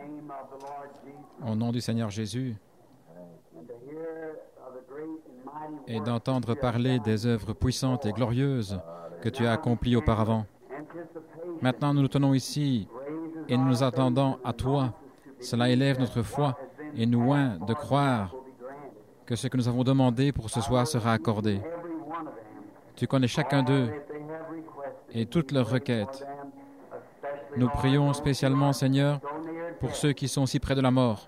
au nom du Seigneur Jésus, et d'entendre parler des œuvres puissantes et glorieuses que tu as accomplies auparavant. Maintenant, nous nous tenons ici et nous nous attendons à toi. Cela élève notre foi et nous oint de croire que ce que nous avons demandé pour ce soir sera accordé. Tu connais chacun d'eux et toutes leurs requêtes. Nous prions spécialement, Seigneur, pour ceux qui sont si près de la mort.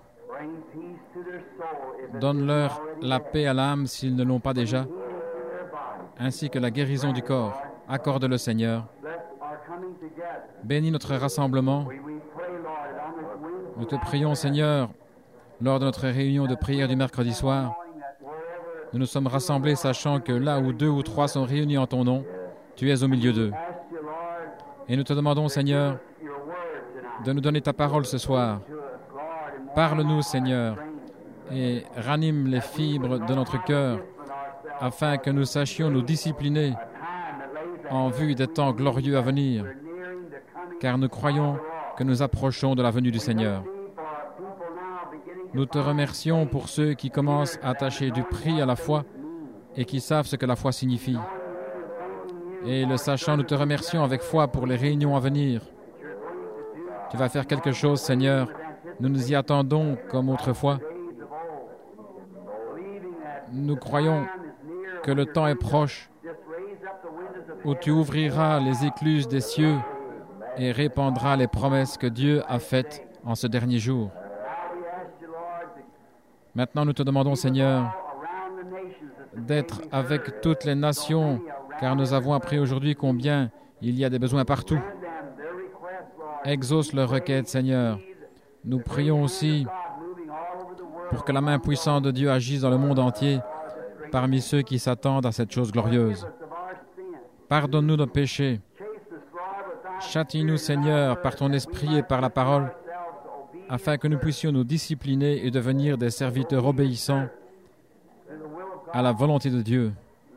Donne-leur la paix à l'âme s'ils ne l'ont pas déjà, ainsi que la guérison du corps. Accorde-le, Seigneur. Bénis notre rassemblement. Nous te prions, Seigneur, lors de notre réunion de prière du mercredi soir. Nous nous sommes rassemblés sachant que là où 2 ou 3 sont réunis en ton nom, tu es au milieu d'eux. Et nous te demandons, Seigneur, de nous donner ta parole ce soir. Parle-nous, Seigneur, et ranime les fibres de notre cœur, afin que nous sachions nous discipliner en vue des temps glorieux à venir, car nous croyons que nous approchons de la venue du Seigneur. Nous te remercions pour ceux qui commencent à attacher du prix à la foi et qui savent ce que la foi signifie. Et le sachant, nous te remercions avec foi pour les réunions à venir. Tu vas faire quelque chose, Seigneur. Nous nous y attendons comme autrefois. Nous croyons que le temps est proche où tu ouvriras les écluses des cieux et répandras les promesses que Dieu a faites en ce dernier jour. Maintenant, nous te demandons, Seigneur, d'être avec toutes les nations, car nous avons appris aujourd'hui combien il y a des besoins partout. Exauce leurs requêtes, Seigneur. Nous prions aussi pour que la main puissante de Dieu agisse dans le monde entier, parmi ceux qui s'attendent à cette chose glorieuse. Pardonne-nous nos péchés. Châtie-nous, Seigneur, par ton esprit et par la parole, afin que nous puissions nous discipliner et devenir des serviteurs obéissants à la volonté de Dieu.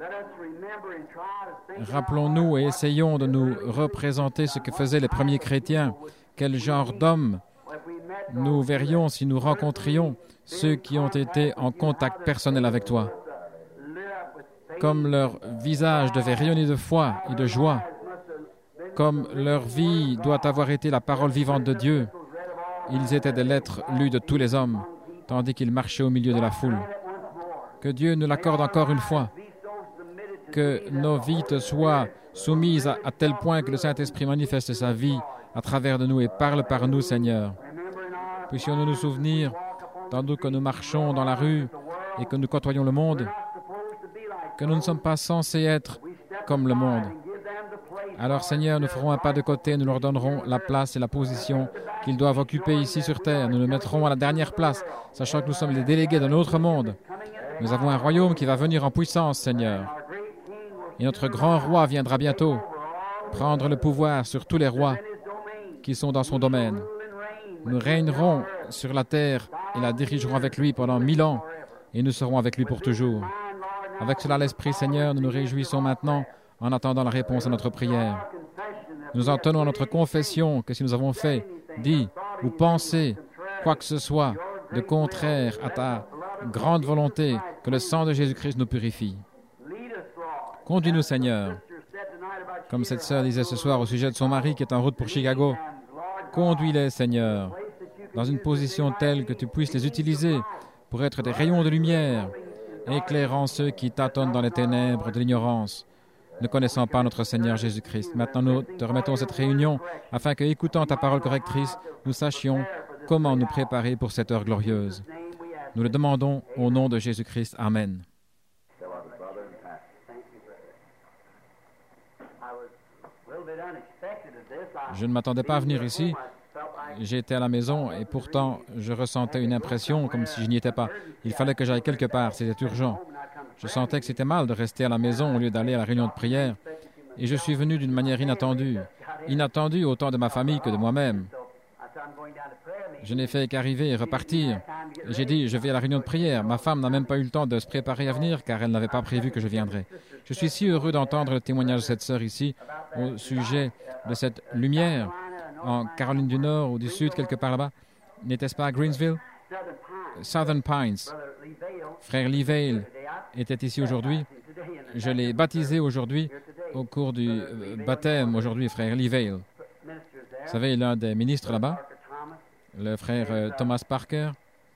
Rappelons-nous et essayons de nous représenter ce que faisaient les premiers chrétiens. Quel genre d'hommes nous verrions si nous rencontrions ceux qui ont été en contact personnel avec toi. Comme leur visage devait rayonner de foi et de joie, comme leur vie doit avoir été la parole vivante de Dieu, ils étaient des lettres lues de tous les hommes, tandis qu'ils marchaient au milieu de la foule. Que Dieu nous l'accorde encore une fois, que nos vies te soient soumises à tel point que le Saint-Esprit manifeste sa vie à travers de nous et parle par nous, Seigneur. Puissions-nous nous souvenir, tandis que nous marchons dans la rue et que nous côtoyons le monde, que nous ne sommes pas censés être comme le monde. Alors, Seigneur, nous ferons un pas de côté, nous leur donnerons la place et la position qu'ils doivent occuper ici sur terre. Nous nous mettrons à la dernière place, sachant que nous sommes les délégués d'un autre monde. Nous avons un royaume qui va venir en puissance, Seigneur. Et notre grand roi viendra bientôt prendre le pouvoir sur tous les rois qui sont dans son domaine. Nous régnerons sur la terre et la dirigerons avec lui pendant 1000 ans, et nous serons avec lui pour toujours. Avec cela, l'Esprit, Seigneur, nous nous réjouissons maintenant en attendant la réponse à notre prière. Nous en tenons à notre confession que si nous avons fait, dit ou pensé quoi que ce soit de contraire à ta grande volonté, que le sang de Jésus-Christ nous purifie. Conduis-nous, Seigneur. Comme cette sœur disait ce soir au sujet de son mari qui est en route pour Chicago, conduis-les, Seigneur, dans une position telle que tu puisses les utiliser pour être des rayons de lumière, éclairant ceux qui tâtonnent dans les ténèbres de l'ignorance, ne connaissant pas notre Seigneur Jésus-Christ. Maintenant, nous te remettons cette réunion afin que, écoutant ta parole correctrice, nous sachions comment nous préparer pour cette heure glorieuse. Nous le demandons au nom de Jésus-Christ. Amen. Je ne m'attendais pas à venir ici. J'étais à la maison et pourtant, je ressentais une impression comme si je n'y étais pas. Il fallait que j'aille quelque part, c'était urgent. Je sentais que c'était mal de rester à la maison au lieu d'aller à la réunion de prière. Et je suis venu d'une manière inattendue. Inattendue autant de ma famille que de moi-même. Je n'ai fait qu'arriver et repartir. J'ai dit, je vais à la réunion de prière. Ma femme n'a même pas eu le temps de se préparer à venir car elle n'avait pas prévu que je viendrais. Je suis si heureux d'entendre le témoignage de cette sœur ici au sujet de cette lumière en Caroline du Nord ou du Sud, quelque part là-bas. N'était-ce pas à Greensville? Southern Pines. Frère Lee Vail était ici aujourd'hui. Je l'ai baptisé aujourd'hui au cours du baptême aujourd'hui, frère Lee Vail. Vous savez, l'un des ministres là-bas, le frère Thomas Parker.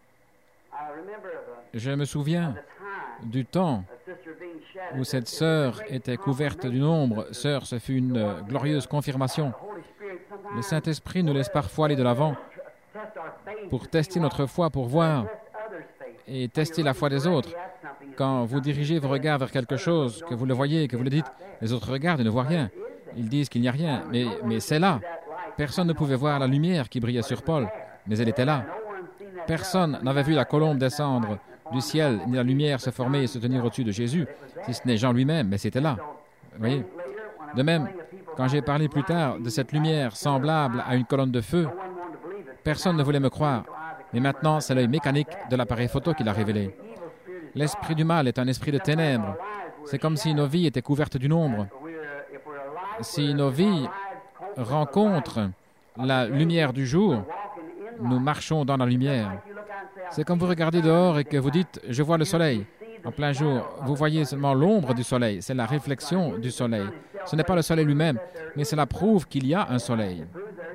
Je me souviens du temps où cette sœur était couverte d'une ombre. Sœur, ce fut une glorieuse confirmation. Le Saint-Esprit nous laisse parfois aller de l'avant pour tester notre foi, pour voir et tester la foi des autres. Quand vous dirigez vos regards vers quelque chose, que vous le voyez, que vous le dites, les autres regardent et ne voient rien. Ils disent qu'il n'y a rien, mais c'est là. Personne ne pouvait voir la lumière qui brillait sur Paul, mais elle était là. Personne n'avait vu la colombe descendre du ciel, ni la lumière se former et se tenir au-dessus de Jésus, si ce n'est Jean lui-même, mais c'était là. Vous voyez? De même, quand j'ai parlé plus tard de cette lumière semblable à une colonne de feu, personne ne voulait me croire. Mais maintenant, c'est l'œil mécanique de l'appareil photo qui l'a révélé. L'esprit du mal est un esprit de ténèbres. C'est comme si nos vies étaient couvertes d'une ombre. Si nos vies rencontrent la lumière du jour, nous marchons dans la lumière. C'est comme vous regardez dehors et que vous dites « je vois le soleil ». En plein jour, vous voyez seulement l'ombre du soleil, c'est la réflexion du soleil. Ce n'est pas le soleil lui-même, mais cela prouve qu'il y a un soleil.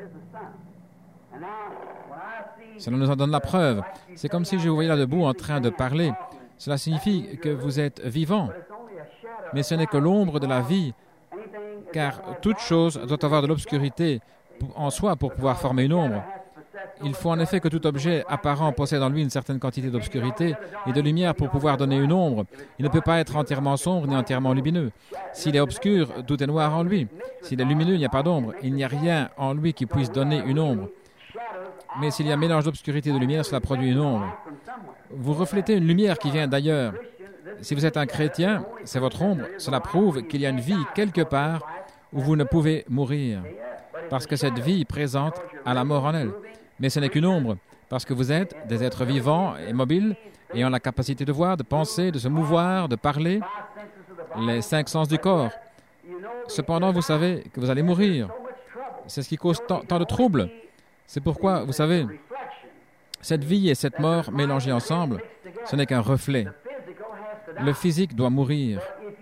Cela nous en donne la preuve. C'est comme si je vous voyais là debout en train de parler. Cela signifie que vous êtes vivant. Mais ce n'est que l'ombre de la vie, car toute chose doit avoir de l'obscurité en soi pour pouvoir former une ombre. Il faut en effet que tout objet apparent possède en lui une certaine quantité d'obscurité et de lumière pour pouvoir donner une ombre. Il ne peut pas être entièrement sombre ni entièrement lumineux. S'il est obscur, tout est noir en lui. S'il est lumineux, il n'y a pas d'ombre. Il n'y a rien en lui qui puisse donner une ombre. Mais s'il y a un mélange d'obscurité et de lumière, cela produit une ombre. Vous reflétez une lumière qui vient d'ailleurs. Si vous êtes un chrétien, c'est votre ombre. Cela prouve qu'il y a une vie quelque part où vous ne pouvez mourir, parce que cette vie présente a la mort en elle. Mais ce n'est qu'une ombre, parce que vous êtes des êtres vivants et mobiles, ayant la capacité de voir, de penser, de se mouvoir, de parler, les 5 sens du corps. Cependant, vous savez que vous allez mourir. C'est ce qui cause tant de troubles. C'est pourquoi, vous savez, cette vie et cette mort mélangées ensemble, ce n'est qu'un reflet. Le physique doit mourir.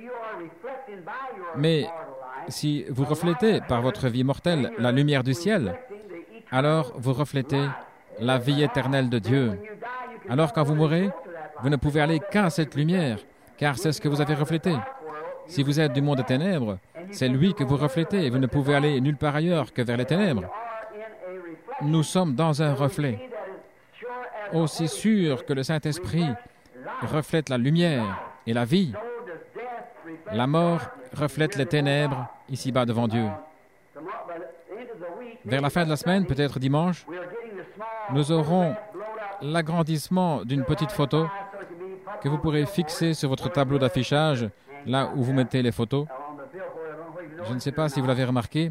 Mais si vous reflétez par votre vie mortelle la lumière du ciel, alors vous reflétez la vie éternelle de Dieu. Alors quand vous mourrez, vous ne pouvez aller qu'à cette lumière, car c'est ce que vous avez reflété. Si vous êtes du monde des ténèbres, c'est lui que vous reflétez et vous ne pouvez aller nulle part ailleurs que vers les ténèbres. Nous sommes dans un reflet. Aussi sûr que le Saint-Esprit reflète la lumière et la vie, la mort reflète les ténèbres ici-bas devant Dieu. Vers la fin de la semaine, peut-être dimanche, nous aurons l'agrandissement d'une petite photo que vous pourrez fixer sur votre tableau d'affichage, là où vous mettez les photos. Je ne sais pas si vous l'avez remarqué.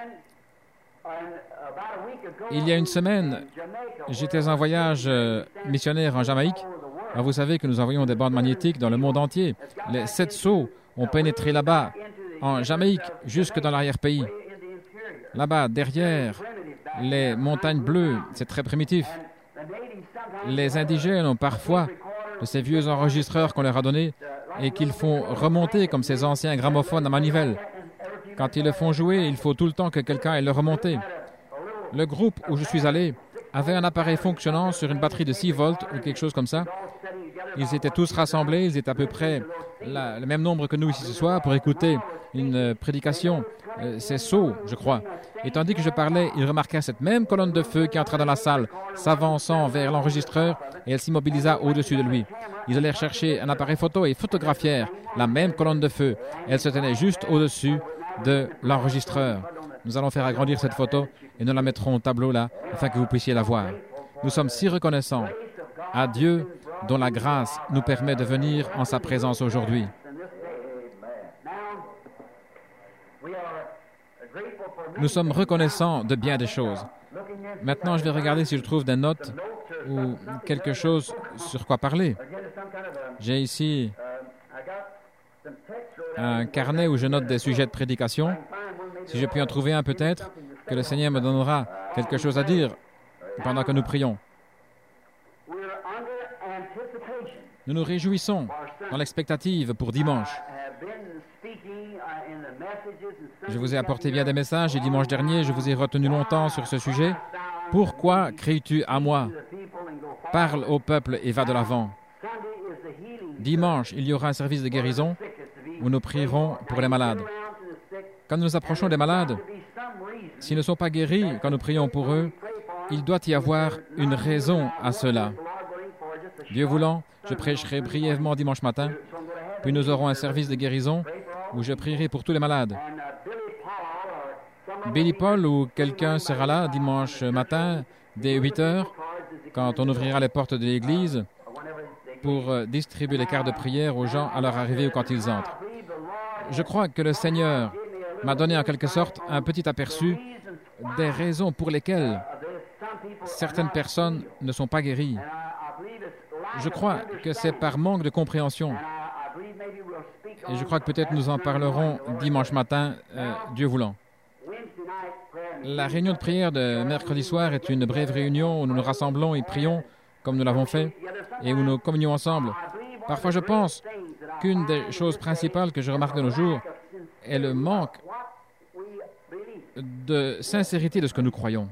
Il y a une semaine, j'étais en voyage missionnaire en Jamaïque. Alors vous savez que nous envoyons des bandes magnétiques dans le monde entier. Les 7 sceaux ont pénétré là-bas, en Jamaïque, jusque dans l'arrière-pays. Là-bas, derrière les montagnes bleues, c'est très primitif. Les indigènes ont parfois de ces vieux enregistreurs qu'on leur a donnés et qu'ils font remonter comme ces anciens gramophones à manivelle. Quand ils le font jouer, il faut tout le temps que quelqu'un aille le remonter. Le groupe où je suis allé avait un appareil fonctionnant sur une batterie de 6 volts ou quelque chose comme ça. Ils étaient tous rassemblés, ils étaient à peu près le même nombre que nous ici ce soir pour écouter une prédication. C'est Sceaux, je crois. Et tandis que je parlais, ils remarquaient cette même colonne de feu qui entrait dans la salle, s'avançant vers l'enregistreur, et elle s'immobilisa au-dessus de lui. Ils allèrent chercher un appareil photo et photographièrent la même colonne de feu. Elle se tenait juste au-dessus de l'enregistreur. Nous allons faire agrandir cette photo et nous la mettrons au tableau là, afin que vous puissiez la voir. Nous sommes si reconnaissants à Dieu dont la grâce nous permet de venir en sa présence aujourd'hui. Nous sommes reconnaissants de bien des choses. Maintenant, je vais regarder si je trouve des notes ou quelque chose sur quoi parler. J'ai ici un carnet où je note des sujets de prédication. Si je puis en trouver un peut-être, que le Seigneur me donnera quelque chose à dire pendant que nous prions. Nous nous réjouissons dans l'expectative pour dimanche. Je vous ai apporté bien des messages et dimanche dernier, je vous ai retenu longtemps sur ce sujet. Pourquoi cries-tu à moi? Parle au peuple et va de l'avant. Dimanche, il y aura un service de guérison où nous prierons pour les malades. Quand nous nous approchons des malades, s'ils ne sont pas guéris quand nous prions pour eux, il doit y avoir une raison à cela. Dieu voulant, je prêcherai brièvement dimanche matin, puis nous aurons un service de guérison où je prierai pour tous les malades. Billy Paul ou quelqu'un sera là dimanche matin dès 8 heures, quand on ouvrira les portes de l'église, pour distribuer les cartes de prière aux gens à leur arrivée ou quand ils entrent. Je crois que le Seigneur m'a donné en quelque sorte un petit aperçu des raisons pour lesquelles certaines personnes ne sont pas guéries. Je crois que c'est par manque de compréhension. Et je crois que peut-être nous en parlerons dimanche matin, Dieu voulant. La réunion de prière de mercredi soir est une brève réunion où nous nous rassemblons et prions comme nous l'avons fait et où nous communions ensemble. Parfois, je pense qu'une des choses principales que je remarque de nos jours est le manque de sincérité de ce que nous croyons.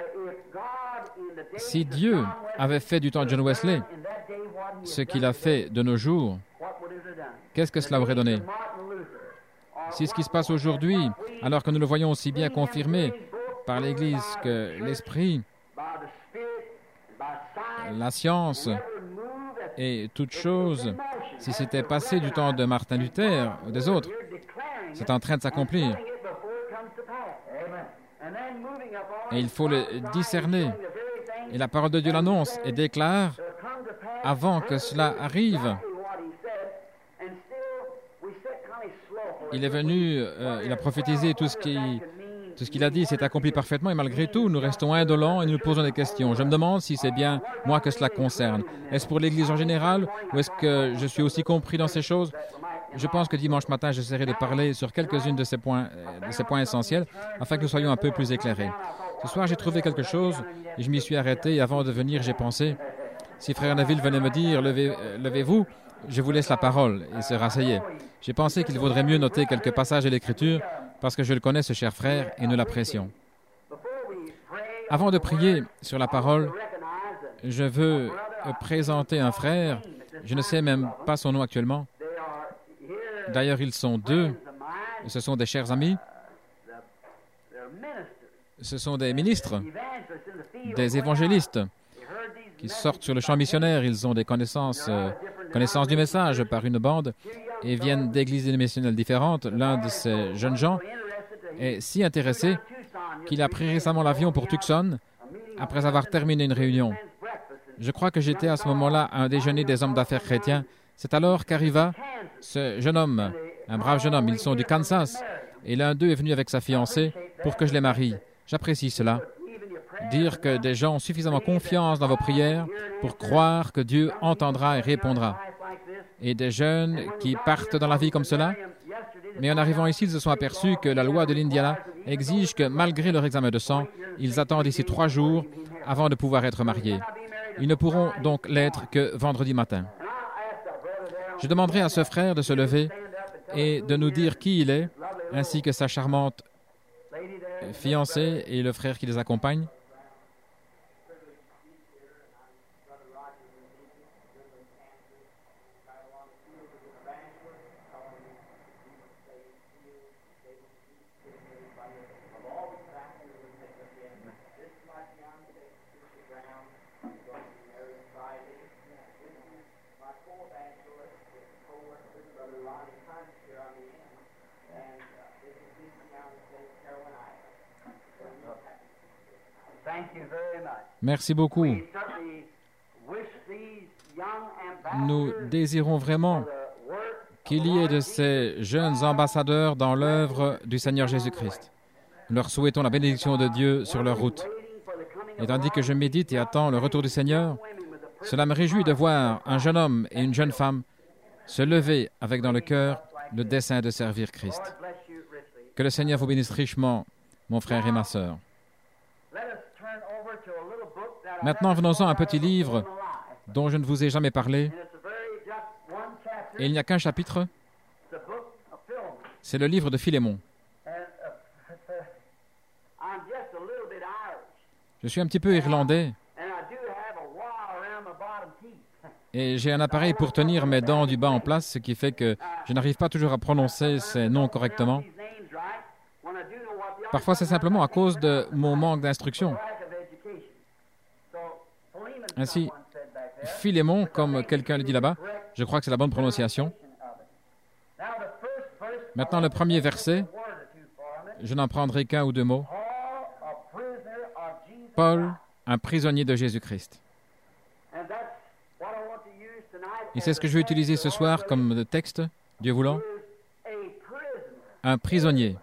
Si Dieu avait fait du temps de John Wesley ce qu'il a fait de nos jours, qu'est-ce que cela aurait donné? Si ce qui se passe aujourd'hui, alors que nous le voyons aussi bien confirmé par l'Église que l'Esprit, la science et toutes choses, si c'était passé du temps de Martin Luther ou des autres, c'est en train de s'accomplir. Et il faut le discerner. Et la parole de Dieu l'annonce et déclare avant que cela arrive. Il est venu, il a prophétisé tout ce qu'il a dit, s'est accompli parfaitement et malgré tout, nous restons indolents et nous nous posons des questions. Je me demande si c'est bien moi que cela concerne. Est-ce pour l'Église en général ou est-ce que je suis aussi compris dans ces choses? Je pense que dimanche matin, j'essaierai de parler sur quelques-unes de ces points essentiels afin que nous soyons un peu plus éclairés. Ce soir, j'ai trouvé quelque chose et je m'y suis arrêté et avant de venir, j'ai pensé, si Frère Neville venait me dire « Levez-vous », je vous laisse la parole et se rasseyez. J'ai pensé qu'il vaudrait mieux noter quelques passages de l'Écriture parce que je le connais, ce cher frère, et nous l'apprécions. Avant de prier sur la parole, je veux présenter un frère. Je ne sais même pas son nom actuellement. D'ailleurs, ils sont deux. Ce sont des chers amis. Ce sont des ministres, des évangélistes qui sortent sur le champ missionnaire. Ils ont des connaissances du message par une bande et viennent d'églises dénominationnelles différentes. L'un de ces jeunes gens est si intéressé qu'il a pris récemment l'avion pour Tucson après avoir terminé une réunion. Je crois que j'étais à ce moment-là à un déjeuner des hommes d'affaires chrétiens. C'est alors qu'arriva ce jeune homme, un brave jeune homme. Ils sont du Kansas et l'un d'eux est venu avec sa fiancée pour que je les marie. J'apprécie cela. Dire que des gens ont suffisamment confiance dans vos prières pour croire que Dieu entendra et répondra. Et des jeunes qui partent dans la vie comme cela, mais en arrivant ici, ils se sont aperçus que la loi de l'Indiana exige que malgré leur examen de sang, ils attendent ici 3 jours avant de pouvoir être mariés. Ils ne pourront donc l'être que vendredi matin. Je demanderai à ce frère de se lever et de nous dire qui il est, ainsi que sa charmante fiancée et le frère qui les accompagne. Merci beaucoup. Nous désirons vraiment qu'il y ait de ces jeunes ambassadeurs dans l'œuvre du Seigneur Jésus-Christ. Nous leur souhaitons la bénédiction de Dieu sur leur route. Et tandis que je médite et attends le retour du Seigneur, cela me réjouit de voir un jeune homme et une jeune femme se lever avec dans le cœur le dessein de servir Christ. Que le Seigneur vous bénisse richement, mon frère et ma sœur. Let us turn over to a little book Maintenant, venons-en à un petit livre dont je ne vous ai jamais parlé. Et il n'y a qu'un chapitre. C'est le livre de Philémon. Je suis un petit peu irlandais et j'ai un appareil pour tenir mes dents du bas en place, ce qui fait que je n'arrive pas toujours à prononcer ces noms correctement. Parfois, c'est simplement à cause de mon manque d'instruction. Ainsi, Philémon, comme quelqu'un le dit là-bas, je crois que c'est la bonne prononciation. Maintenant, le premier verset, je n'en prendrai qu'un ou deux mots. Paul, un prisonnier de Jésus-Christ. Et c'est ce que je vais utiliser ce soir comme texte, Dieu voulant. Un prisonnier.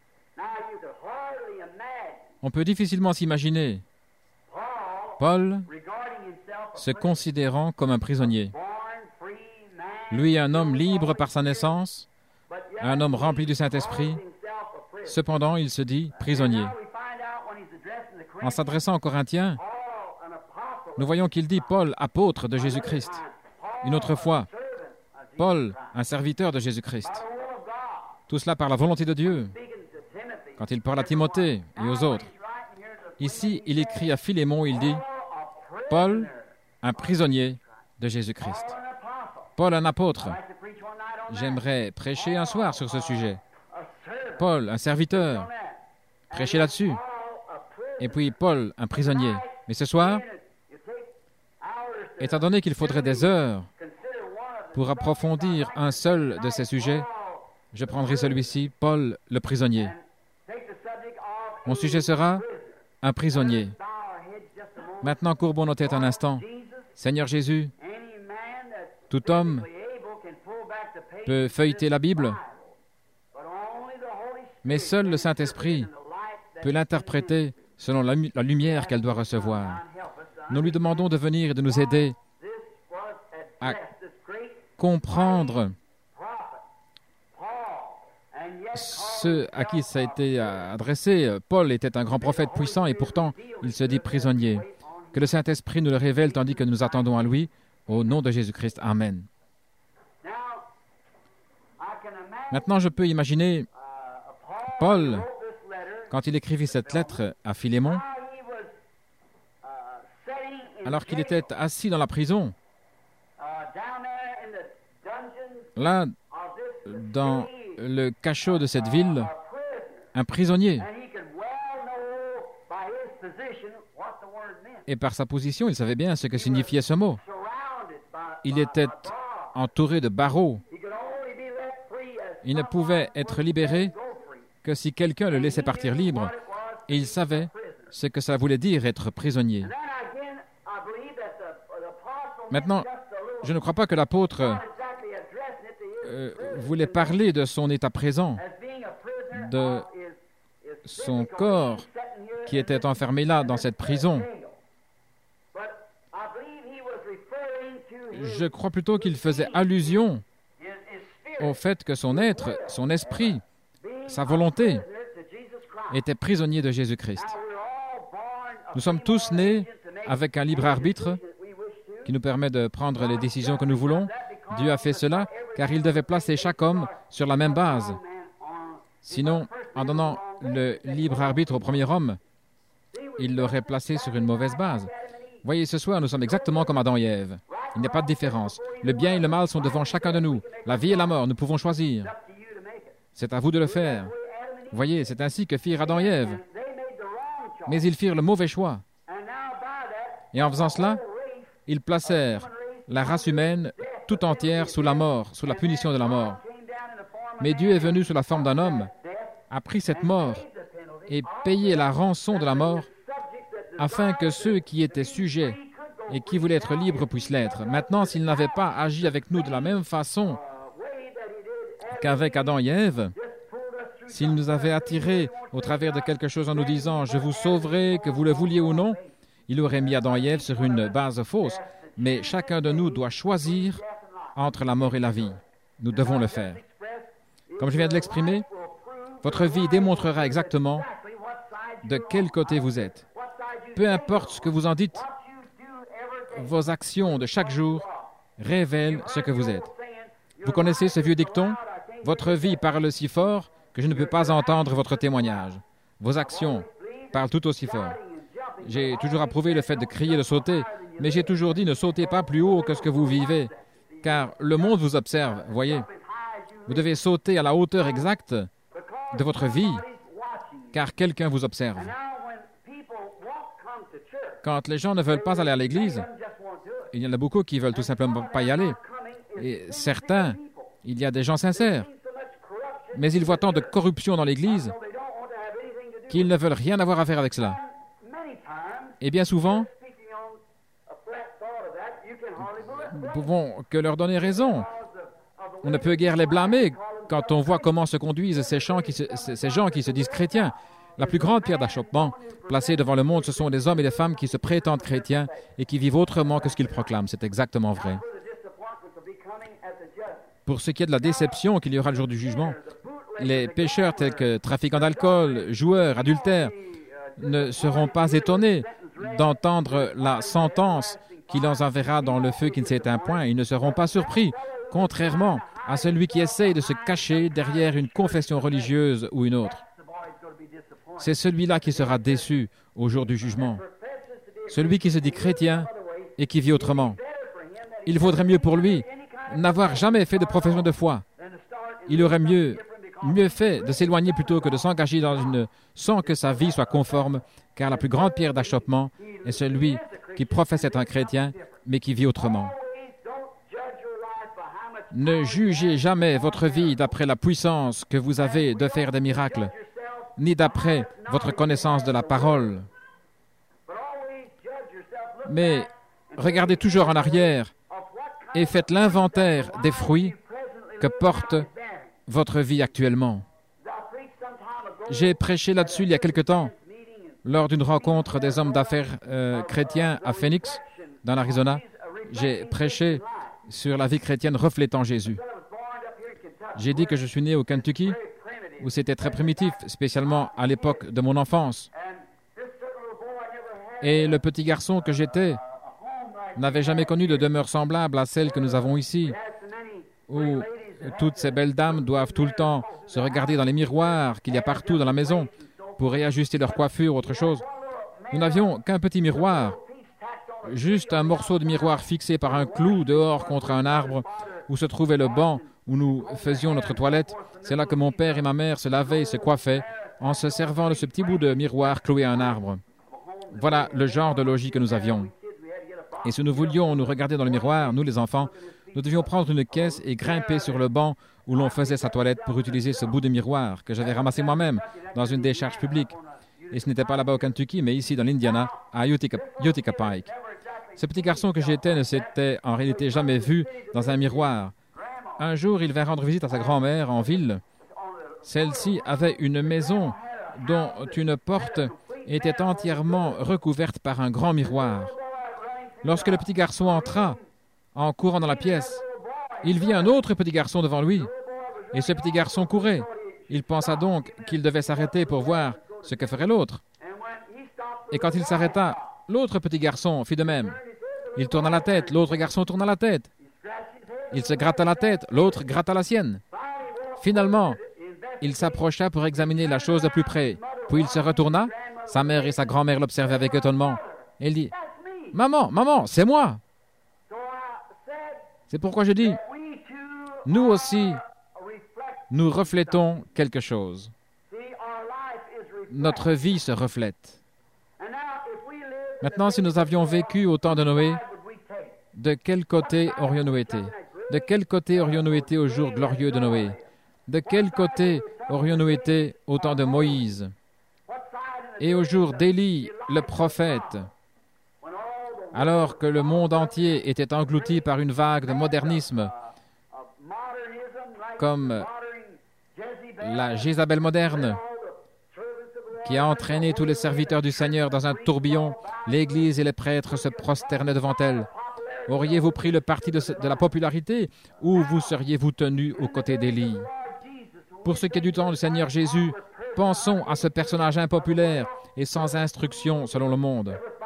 On peut difficilement s'imaginer Paul se considérant comme un prisonnier. Lui, un homme libre par sa naissance, un homme rempli du Saint-Esprit. Cependant, il se dit prisonnier. En s'adressant aux Corinthiens, nous voyons qu'il dit Paul, apôtre de Jésus-Christ. Une autre fois, Paul, un serviteur de Jésus-Christ. Tout cela par la volonté de Dieu, quand il parle à Timothée et aux autres. Ici, il écrit à Philémon, il dit Paul, un prisonnier de Jésus-Christ. Paul, un apôtre. J'aimerais prêcher un soir sur ce sujet. Paul, un serviteur. Prêcher là-dessus. Et puis Paul, un prisonnier. Mais ce soir, étant donné qu'il faudrait des heures pour approfondir un seul de ces sujets, je prendrai celui-ci, Paul, le prisonnier. Mon sujet sera un prisonnier. Maintenant, courbons nos têtes un instant. Seigneur Jésus, tout homme peut feuilleter la Bible, mais seul le Saint-Esprit peut l'interpréter selon la lumière qu'elle doit recevoir. Nous lui demandons de venir et de nous aider à comprendre ce à qui ça a été adressé. Paul était un grand prophète puissant et pourtant il se dit prisonnier. Que le Saint-Esprit nous le révèle tandis que nous attendons à lui. Au nom de Jésus-Christ. Amen. Maintenant, je peux imaginer Paul, quand il écrivit cette lettre à Philémon, alors qu'il était assis dans la prison, là, dans le cachot de cette ville, un prisonnier. Et par sa position, il savait bien ce que signifiait ce mot. Il était entouré de barreaux. Il ne pouvait être libéré que si quelqu'un le laissait partir libre. Et il savait ce que ça voulait dire être prisonnier. Maintenant, je ne crois pas que l'apôtre voulait parler de son état présent, de son corps qui était enfermé là, dans cette prison. Je crois plutôt qu'il faisait allusion au fait que son être, son esprit, sa volonté était prisonnier de Jésus-Christ. Nous sommes tous nés avec un libre arbitre qui nous permet de prendre les décisions que nous voulons. Dieu a fait cela car il devait placer chaque homme sur la même base. Sinon, en donnant le libre arbitre au premier homme, il l'aurait placé sur une mauvaise base. Voyez, ce soir, nous sommes exactement comme Adam et Ève. Il n'y a pas de différence. Le bien et le mal sont devant chacun de nous. La vie et la mort, nous pouvons choisir. C'est à vous de le faire. Voyez, c'est ainsi que firent Adam et Ève. Mais ils firent le mauvais choix. Et en faisant cela, ils placèrent la race humaine tout entière sous la mort, sous la punition de la mort. Mais Dieu est venu sous la forme d'un homme, a pris cette mort et payé la rançon de la mort afin que ceux qui étaient sujets et qui voulaient être libres puissent l'être. Maintenant, s'il n'avait pas agi avec nous de la même façon qu'avec Adam et Ève, s'il nous avait attirés au travers de quelque chose en nous disant « Je vous sauverai, que vous le vouliez ou non », il aurait mis Adam et Ève sur une base fausse. Mais chacun de nous doit choisir entre la mort et la vie. Nous devons le faire. Comme je viens de l'exprimer, votre vie démontrera exactement de quel côté vous êtes. peu importe ce que vous en dites, vos actions de chaque jour révèlent ce que vous êtes. Vous connaissez ce vieux dicton? Votre vie parle si fort que je ne peux pas entendre votre témoignage. Vos actions parlent tout aussi fort. J'ai toujours approuvé le fait de crier, de sauter, mais j'ai toujours dit ne sautez pas plus haut que ce que vous vivez, car le monde vous observe, voyez. Vous devez sauter à la hauteur exacte de votre vie, car quelqu'un vous observe. Quand les gens ne veulent pas aller à l'église, il y en a beaucoup qui ne veulent tout simplement pas y aller. Et certains, il y a des gens sincères, mais ils voient tant de corruption dans l'Église qu'ils ne veulent rien avoir à faire avec cela. Et bien souvent, nous pouvons que leur donner raison. On ne peut guère les blâmer quand on voit comment se conduisent ces gens qui se disent chrétiens. La plus grande pierre d'achoppement placée devant le monde, ce sont des hommes et des femmes qui se prétendent chrétiens et qui vivent autrement que ce qu'ils proclament. C'est exactement vrai. Pour ce qui est de la déception qu'il y aura le jour du jugement, les pécheurs tels que trafiquants d'alcool, joueurs, adultères, ne seront pas étonnés d'entendre la sentence qui les enverra dans le feu qui ne s'éteint point. Ils ne seront pas surpris, contrairement à celui qui essaye de se cacher derrière une confession religieuse ou une autre. C'est celui-là qui sera déçu au jour du jugement. Celui qui se dit chrétien et qui vit autrement. Il vaudrait mieux pour lui n'avoir jamais fait de profession de foi. Il aurait mieux fait de s'éloigner plutôt que de s'engager sans que sa vie soit conforme, car la plus grande pierre d'achoppement est celui qui professe être un chrétien, mais qui vit autrement. Ne jugez jamais votre vie d'après la puissance que vous avez de faire des miracles, ni d'après votre connaissance de la parole. Mais regardez toujours en arrière et faites l'inventaire des fruits que porte votre vie actuellement. J'ai prêché là-dessus il y a quelque temps, lors d'une rencontre des hommes d'affaires chrétiens à Phoenix, dans l'Arizona. J'ai prêché sur la vie chrétienne reflétant Jésus. J'ai dit que je suis né au Kentucky, où c'était très primitif, spécialement à l'époque de mon enfance. Et le petit garçon que j'étais n'avait jamais connu de demeure semblable à celle que nous avons ici, où toutes ces belles dames doivent tout le temps se regarder dans les miroirs qu'il y a partout dans la maison pour réajuster leur coiffure ou autre chose. Nous n'avions qu'un petit miroir, juste un morceau de miroir fixé par un clou dehors contre un arbre où se trouvait le banc où nous faisions notre toilette. C'est là que mon père et ma mère se lavaient et se coiffaient en se servant de ce petit bout de miroir cloué à un arbre. Voilà le genre de logis que nous avions. Et si nous voulions nous regarder dans le miroir, nous les enfants, nous devions prendre une caisse et grimper sur le banc où l'on faisait sa toilette pour utiliser ce bout de miroir que j'avais ramassé moi-même dans une décharge publique. Et ce n'était pas là-bas au Kentucky, mais ici dans l'Indiana, à Utica Pike. Ce petit garçon que j'étais ne s'était en réalité jamais vu dans un miroir. Un jour, il vint rendre visite à sa grand-mère en ville. Celle-ci avait une maison dont une porte était entièrement recouverte par un grand miroir. Lorsque le petit garçon entra, en courant dans la pièce, il vit un autre petit garçon devant lui. Et ce petit garçon courait. Il pensa donc qu'il devait s'arrêter pour voir ce que ferait l'autre. Et quand il s'arrêta, l'autre petit garçon fit de même. Il tourna la tête, l'autre garçon tourna la tête. Il se gratta la tête, l'autre gratta la sienne. Finalement, il s'approcha pour examiner la chose de plus près. Puis il se retourna. Sa mère et sa grand-mère l'observaient avec étonnement. Il dit, « Maman, maman, c'est moi !» C'est pourquoi je dis, nous aussi, nous reflétons quelque chose. Notre vie se reflète. Maintenant, si nous avions vécu au temps de Noé, de quel côté aurions-nous été? De quel côté aurions-nous été au jour glorieux de Noé? De quel côté aurions-nous été au temps de Moïse? Et au jour d'Élie, le prophète, alors que le monde entier était englouti par une vague de modernisme, comme la Jézabel moderne, qui a entraîné tous les serviteurs du Seigneur dans un tourbillon, l'Église et les prêtres se prosternaient devant elle. Auriez-vous pris le parti de la popularité ou vous seriez-vous tenu aux côtés d'Élie? Pour ce qui est du temps du Seigneur Jésus, pensons à ce personnage impopulaire et sans instruction selon le monde.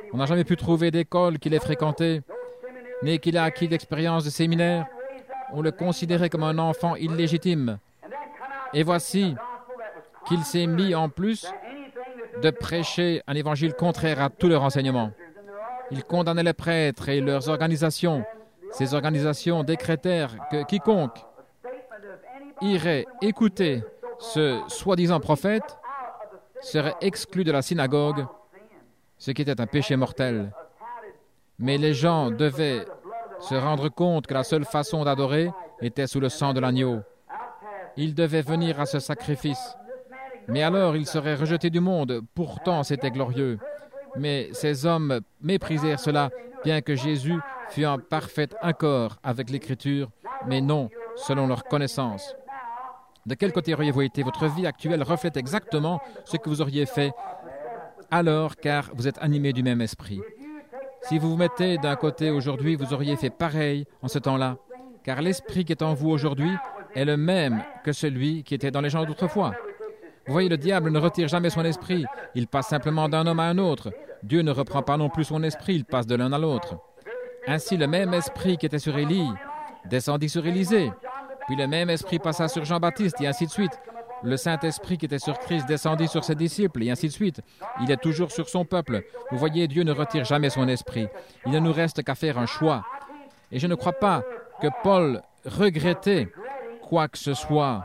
On n'a jamais pu trouver d'école qu'il ait fréquentée, ni qu'il ait acquis d'expérience de séminaire. On le considérait comme un enfant illégitime. Et voici qu'il s'est mis en plus de prêcher un évangile contraire à tout leur enseignement. Il condamnait les prêtres et leurs organisations. Ces organisations décrétèrent que quiconque irait écouter ce soi-disant prophète serait exclu de la synagogue, ce qui était un péché mortel. Mais les gens devaient se rendre compte que la seule façon d'adorer était sous le sang de l'agneau. Ils devaient venir à ce sacrifice. Mais alors, ils seraient rejetés du monde. Pourtant, c'était glorieux. Mais ces hommes méprisèrent cela, bien que Jésus fût en parfait accord avec l'Écriture, mais non selon leur connaissance. De quel côté auriez-vous été? Votre vie actuelle reflète exactement ce que vous auriez fait alors, car vous êtes animé du même esprit. Si vous vous mettez d'un côté aujourd'hui, vous auriez fait pareil en ce temps-là, car l'esprit qui est en vous aujourd'hui est le même que celui qui était dans les gens d'autrefois. Vous voyez, le diable ne retire jamais son esprit, il passe simplement d'un homme à un autre. Dieu ne reprend pas non plus son esprit, il passe de l'un à l'autre. Ainsi, le même esprit qui était sur Élie descendit sur Élisée, puis le même esprit passa sur Jean-Baptiste, et ainsi de suite. Le Saint-Esprit qui était sur Christ descendit sur ses disciples, et ainsi de suite. Il est toujours sur son peuple. Vous voyez, Dieu ne retire jamais son esprit. Il ne nous reste qu'à faire un choix. Et je ne crois pas que Paul regrettait quoi que ce soit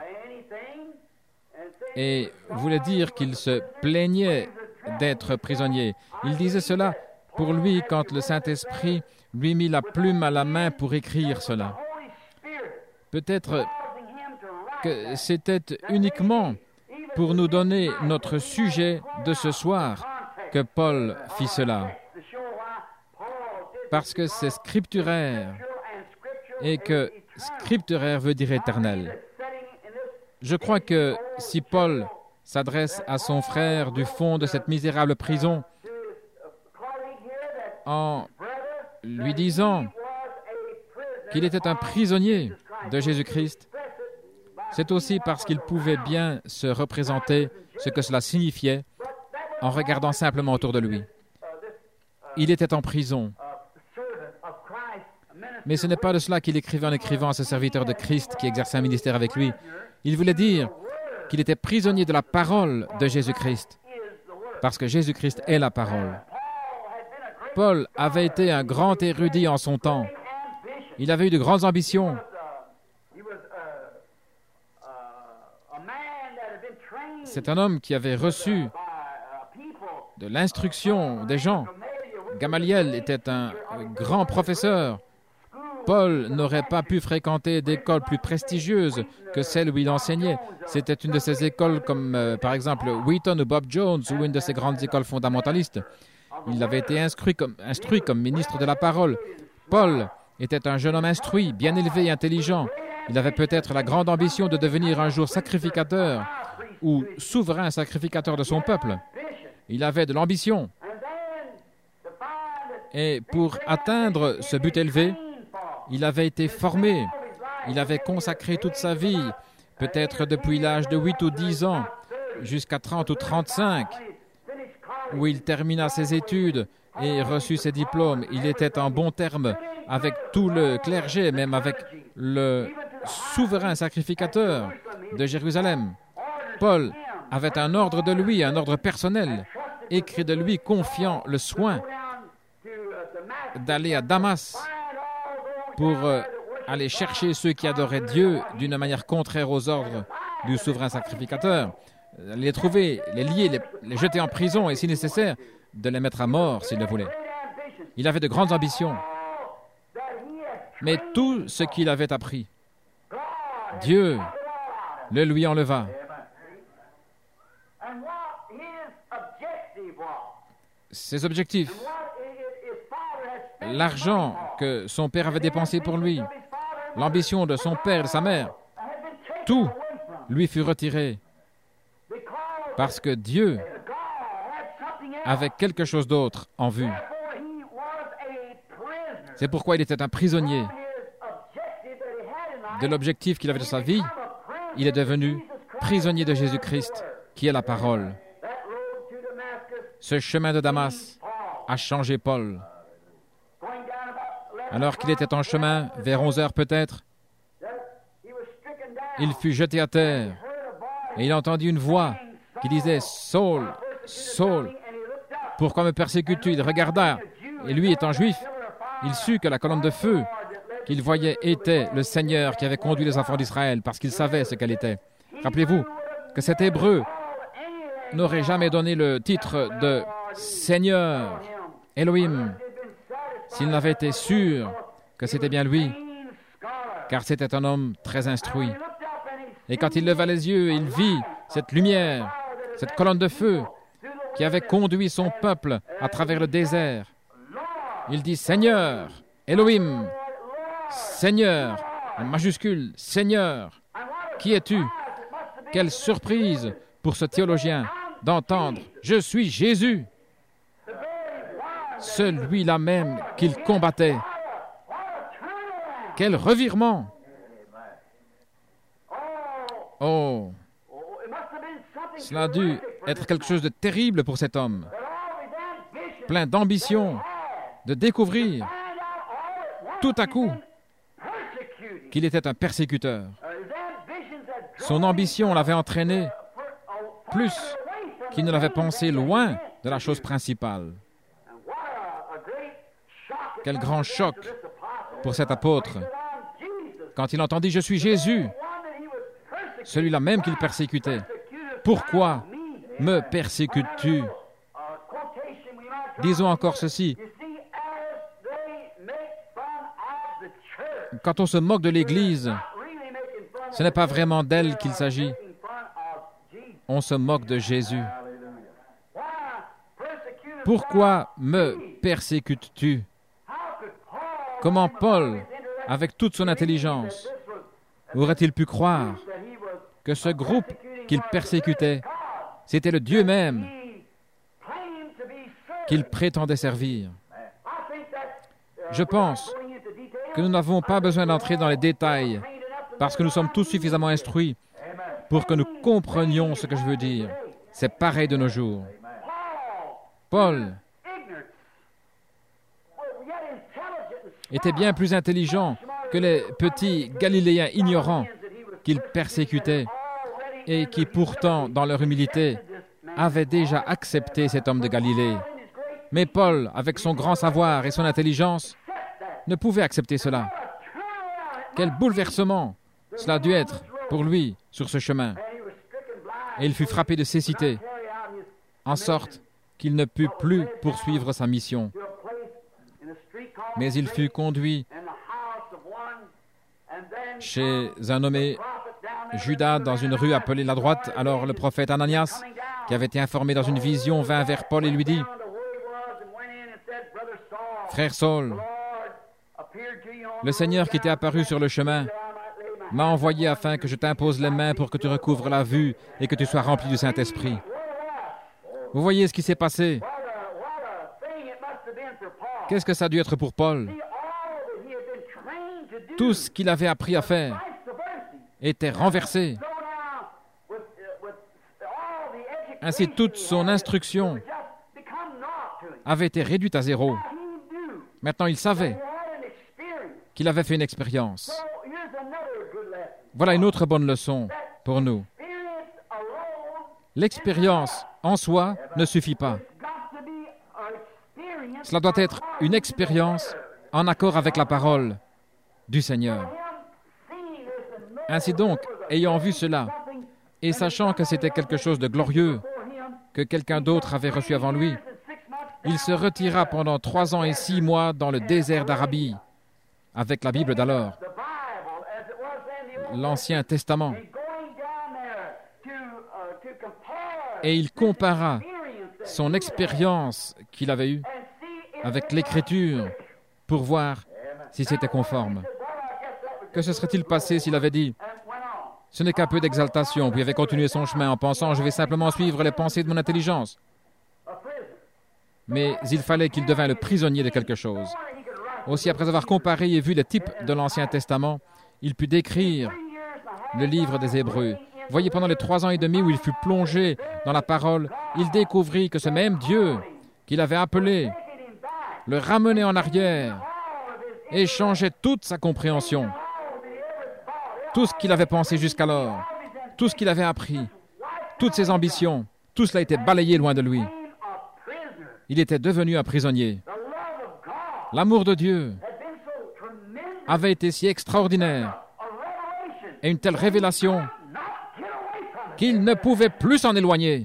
et voulait dire qu'il se plaignait d'être prisonnier. Il disait cela pour lui quand le Saint-Esprit lui mit la plume à la main pour écrire cela. Peut-être que c'était uniquement pour nous donner notre sujet de ce soir que Paul fit cela. Parce que c'est scripturaire et que scripturaire veut dire éternel. Je crois que si Paul s'adresse à son frère du fond de cette misérable prison en lui disant qu'il était un prisonnier de Jésus-Christ, c'est aussi parce qu'il pouvait bien se représenter ce que cela signifiait en regardant simplement autour de lui. Il était en prison. Mais ce n'est pas de cela qu'il écrivait en écrivant à ce serviteur de Christ qui exerçait un ministère avec lui. Il voulait dire qu'il était prisonnier de la parole de Jésus-Christ, parce que Jésus-Christ est la parole. Paul avait été un grand érudit en son temps. Il avait eu de grandes ambitions. C'est un homme qui avait reçu de l'instruction des gens. Gamaliel était un grand professeur. Paul n'aurait pas pu fréquenter d'écoles plus prestigieuses que celle où il enseignait. C'était une de ces écoles comme, par exemple, Wheaton ou Bob Jones ou une de ces grandes écoles fondamentalistes. Il avait été instruit comme ministre de la parole. Paul était un jeune homme instruit, bien élevé et intelligent. Il avait peut-être la grande ambition de devenir un jour sacrificateur ou souverain sacrificateur de son peuple. Il avait de l'ambition. Et pour atteindre ce but élevé, il avait été formé. Il avait consacré toute sa vie, peut-être depuis l'âge de 8 ou 10 ans, jusqu'à 30 ou 35, où il termina ses études et reçut ses diplômes. Il était en bon terme avec tout le clergé, même avec le souverain sacrificateur de Jérusalem. Paul avait un ordre de lui, un ordre personnel, écrit de lui, confiant le soin d'aller à Damas pour aller chercher ceux qui adoraient Dieu d'une manière contraire aux ordres du souverain sacrificateur, les trouver, les lier, les jeter en prison et, si nécessaire, de les mettre à mort s'il le voulait. Il avait de grandes ambitions. Mais tout ce qu'il avait appris, Dieu le lui enleva. Ses objectifs, l'argent que son père avait dépensé pour lui, l'ambition de son père et de sa mère, tout lui fut retiré parce que Dieu avait quelque chose d'autre en vue. C'est pourquoi il était un prisonnier. De l'objectif qu'il avait de sa vie, il est devenu prisonnier de Jésus-Christ, qui est la parole. Ce chemin de Damas, a changé Paul. Alors qu'il était en chemin, vers 11 heures peut-être, il fut jeté à terre et il entendit une voix qui disait « Saul, Saul, pourquoi me persécutes-tu » Il regarda et lui, étant juif, il sut que la colonne de feu qu'il voyait était le Seigneur qui avait conduit les enfants d'Israël parce qu'il savait ce qu'elle était. Rappelez-vous que cet Hébreu n'aurait jamais donné le titre de Seigneur, Elohim, s'il n'avait été sûr que c'était bien lui, car c'était un homme très instruit. Et quand il leva les yeux, il vit cette lumière, cette colonne de feu qui avait conduit son peuple à travers le désert. Il dit « Seigneur, Elohim, Seigneur, en majuscule, Seigneur, qui es-tu » Quelle surprise pour ce théologien d'entendre « Je suis Jésus », celui-là même qu'il combattait. Quel revirement! Oh, cela a dû être quelque chose de terrible pour cet homme, plein d'ambition, de découvrir tout à coup qu'il était un persécuteur. Son ambition l'avait entraîné plus qu'il ne l'avait pensé loin de la chose principale. Quel grand choc pour cet apôtre quand il entendit « Je suis Jésus », celui-là même qu'il persécutait. « Pourquoi me persécutes-tu » Disons encore ceci. Quand on se moque de l'Église, ce n'est pas vraiment d'elle qu'il s'agit. On se moque de Jésus. Pourquoi me persécutes-tu? Comment Paul, avec toute son intelligence, aurait-il pu croire que ce groupe qu'il persécutait, c'était le Dieu même qu'il prétendait servir? Je pense que nous n'avons pas besoin d'entrer dans les détails parce que nous sommes tous suffisamment instruits pour que nous comprenions ce que je veux dire. C'est pareil de nos jours. Paul était bien plus intelligent que les petits Galiléens ignorants qu'il persécutait et qui pourtant, dans leur humilité, avaient déjà accepté cet homme de Galilée. Mais Paul, avec son grand savoir et son intelligence, ne pouvait accepter cela. Quel bouleversement cela a dû être pour lui sur ce chemin. Et il fut frappé de cécité, en sorte qu'il ne put plus poursuivre sa mission. Mais il fut conduit chez un nommé Judas dans une rue appelée la droite. Alors le prophète Ananias, qui avait été informé dans une vision, vint vers Paul et lui dit « Frère Saul, le Seigneur qui t'est apparu sur le chemin m'a envoyé afin que je t'impose les mains pour que tu recouvres la vue et que tu sois rempli du Saint-Esprit. » Vous voyez ce qui s'est passé. Qu'est-ce que ça a dû être pour Paul? Tout ce qu'il avait appris à faire était renversé. Ainsi, toute son instruction avait été réduite à zéro. Maintenant, il savait qu'il avait fait une expérience. Voilà une autre bonne leçon pour nous. L'expérience en soi ne suffit pas. Cela doit être une expérience en accord avec la parole du Seigneur. Ainsi donc, ayant vu cela, et sachant que c'était quelque chose de glorieux, que quelqu'un d'autre avait reçu avant lui, il se retira pendant 3 ans et 6 mois dans le désert d'Arabie, avec la Bible d'alors, l'Ancien Testament. Et il compara son expérience qu'il avait eue avec l'Écriture pour voir si c'était conforme. Que se serait-il passé s'il avait dit « Ce n'est qu'un peu d'exaltation », puis avait continué son chemin en pensant « Je vais simplement suivre les pensées de mon intelligence ». Mais il fallait qu'il devînt le prisonnier de quelque chose. Aussi, après avoir comparé et vu les types de l'Ancien Testament, il put décrire le livre des Hébreux. Voyez, pendant les 3 ans et demi où il fut plongé dans la parole, il découvrit que ce même Dieu qu'il avait appelé le ramenait en arrière et changeait toute sa compréhension. Tout ce qu'il avait pensé jusqu'alors, tout ce qu'il avait appris, toutes ses ambitions, tout cela était balayé loin de lui. Il était devenu un prisonnier. L'amour de Dieu avait été si extraordinaire et une telle révélation qu'il ne pouvait plus s'en éloigner.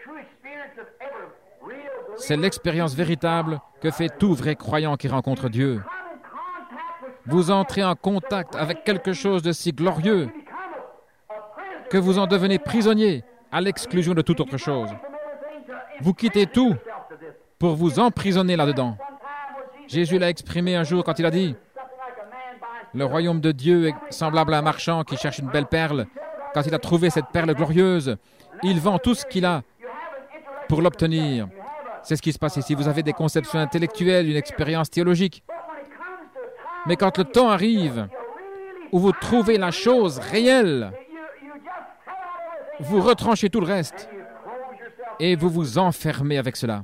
C'est l'expérience véritable que fait tout vrai croyant qui rencontre Dieu. Vous entrez en contact avec quelque chose de si glorieux que vous en devenez prisonnier à l'exclusion de toute autre chose. Vous quittez tout pour vous emprisonner là-dedans. Jésus l'a exprimé un jour quand il a dit « Le royaume de Dieu est semblable à un marchand qui cherche une belle perle. Quand il a trouvé cette perle glorieuse, il vend tout ce qu'il a pour l'obtenir. » C'est ce qui se passe ici. Vous avez des conceptions intellectuelles, une expérience théologique. Mais quand le temps arrive où vous trouvez la chose réelle, vous retranchez tout le reste et vous vous enfermez avec cela.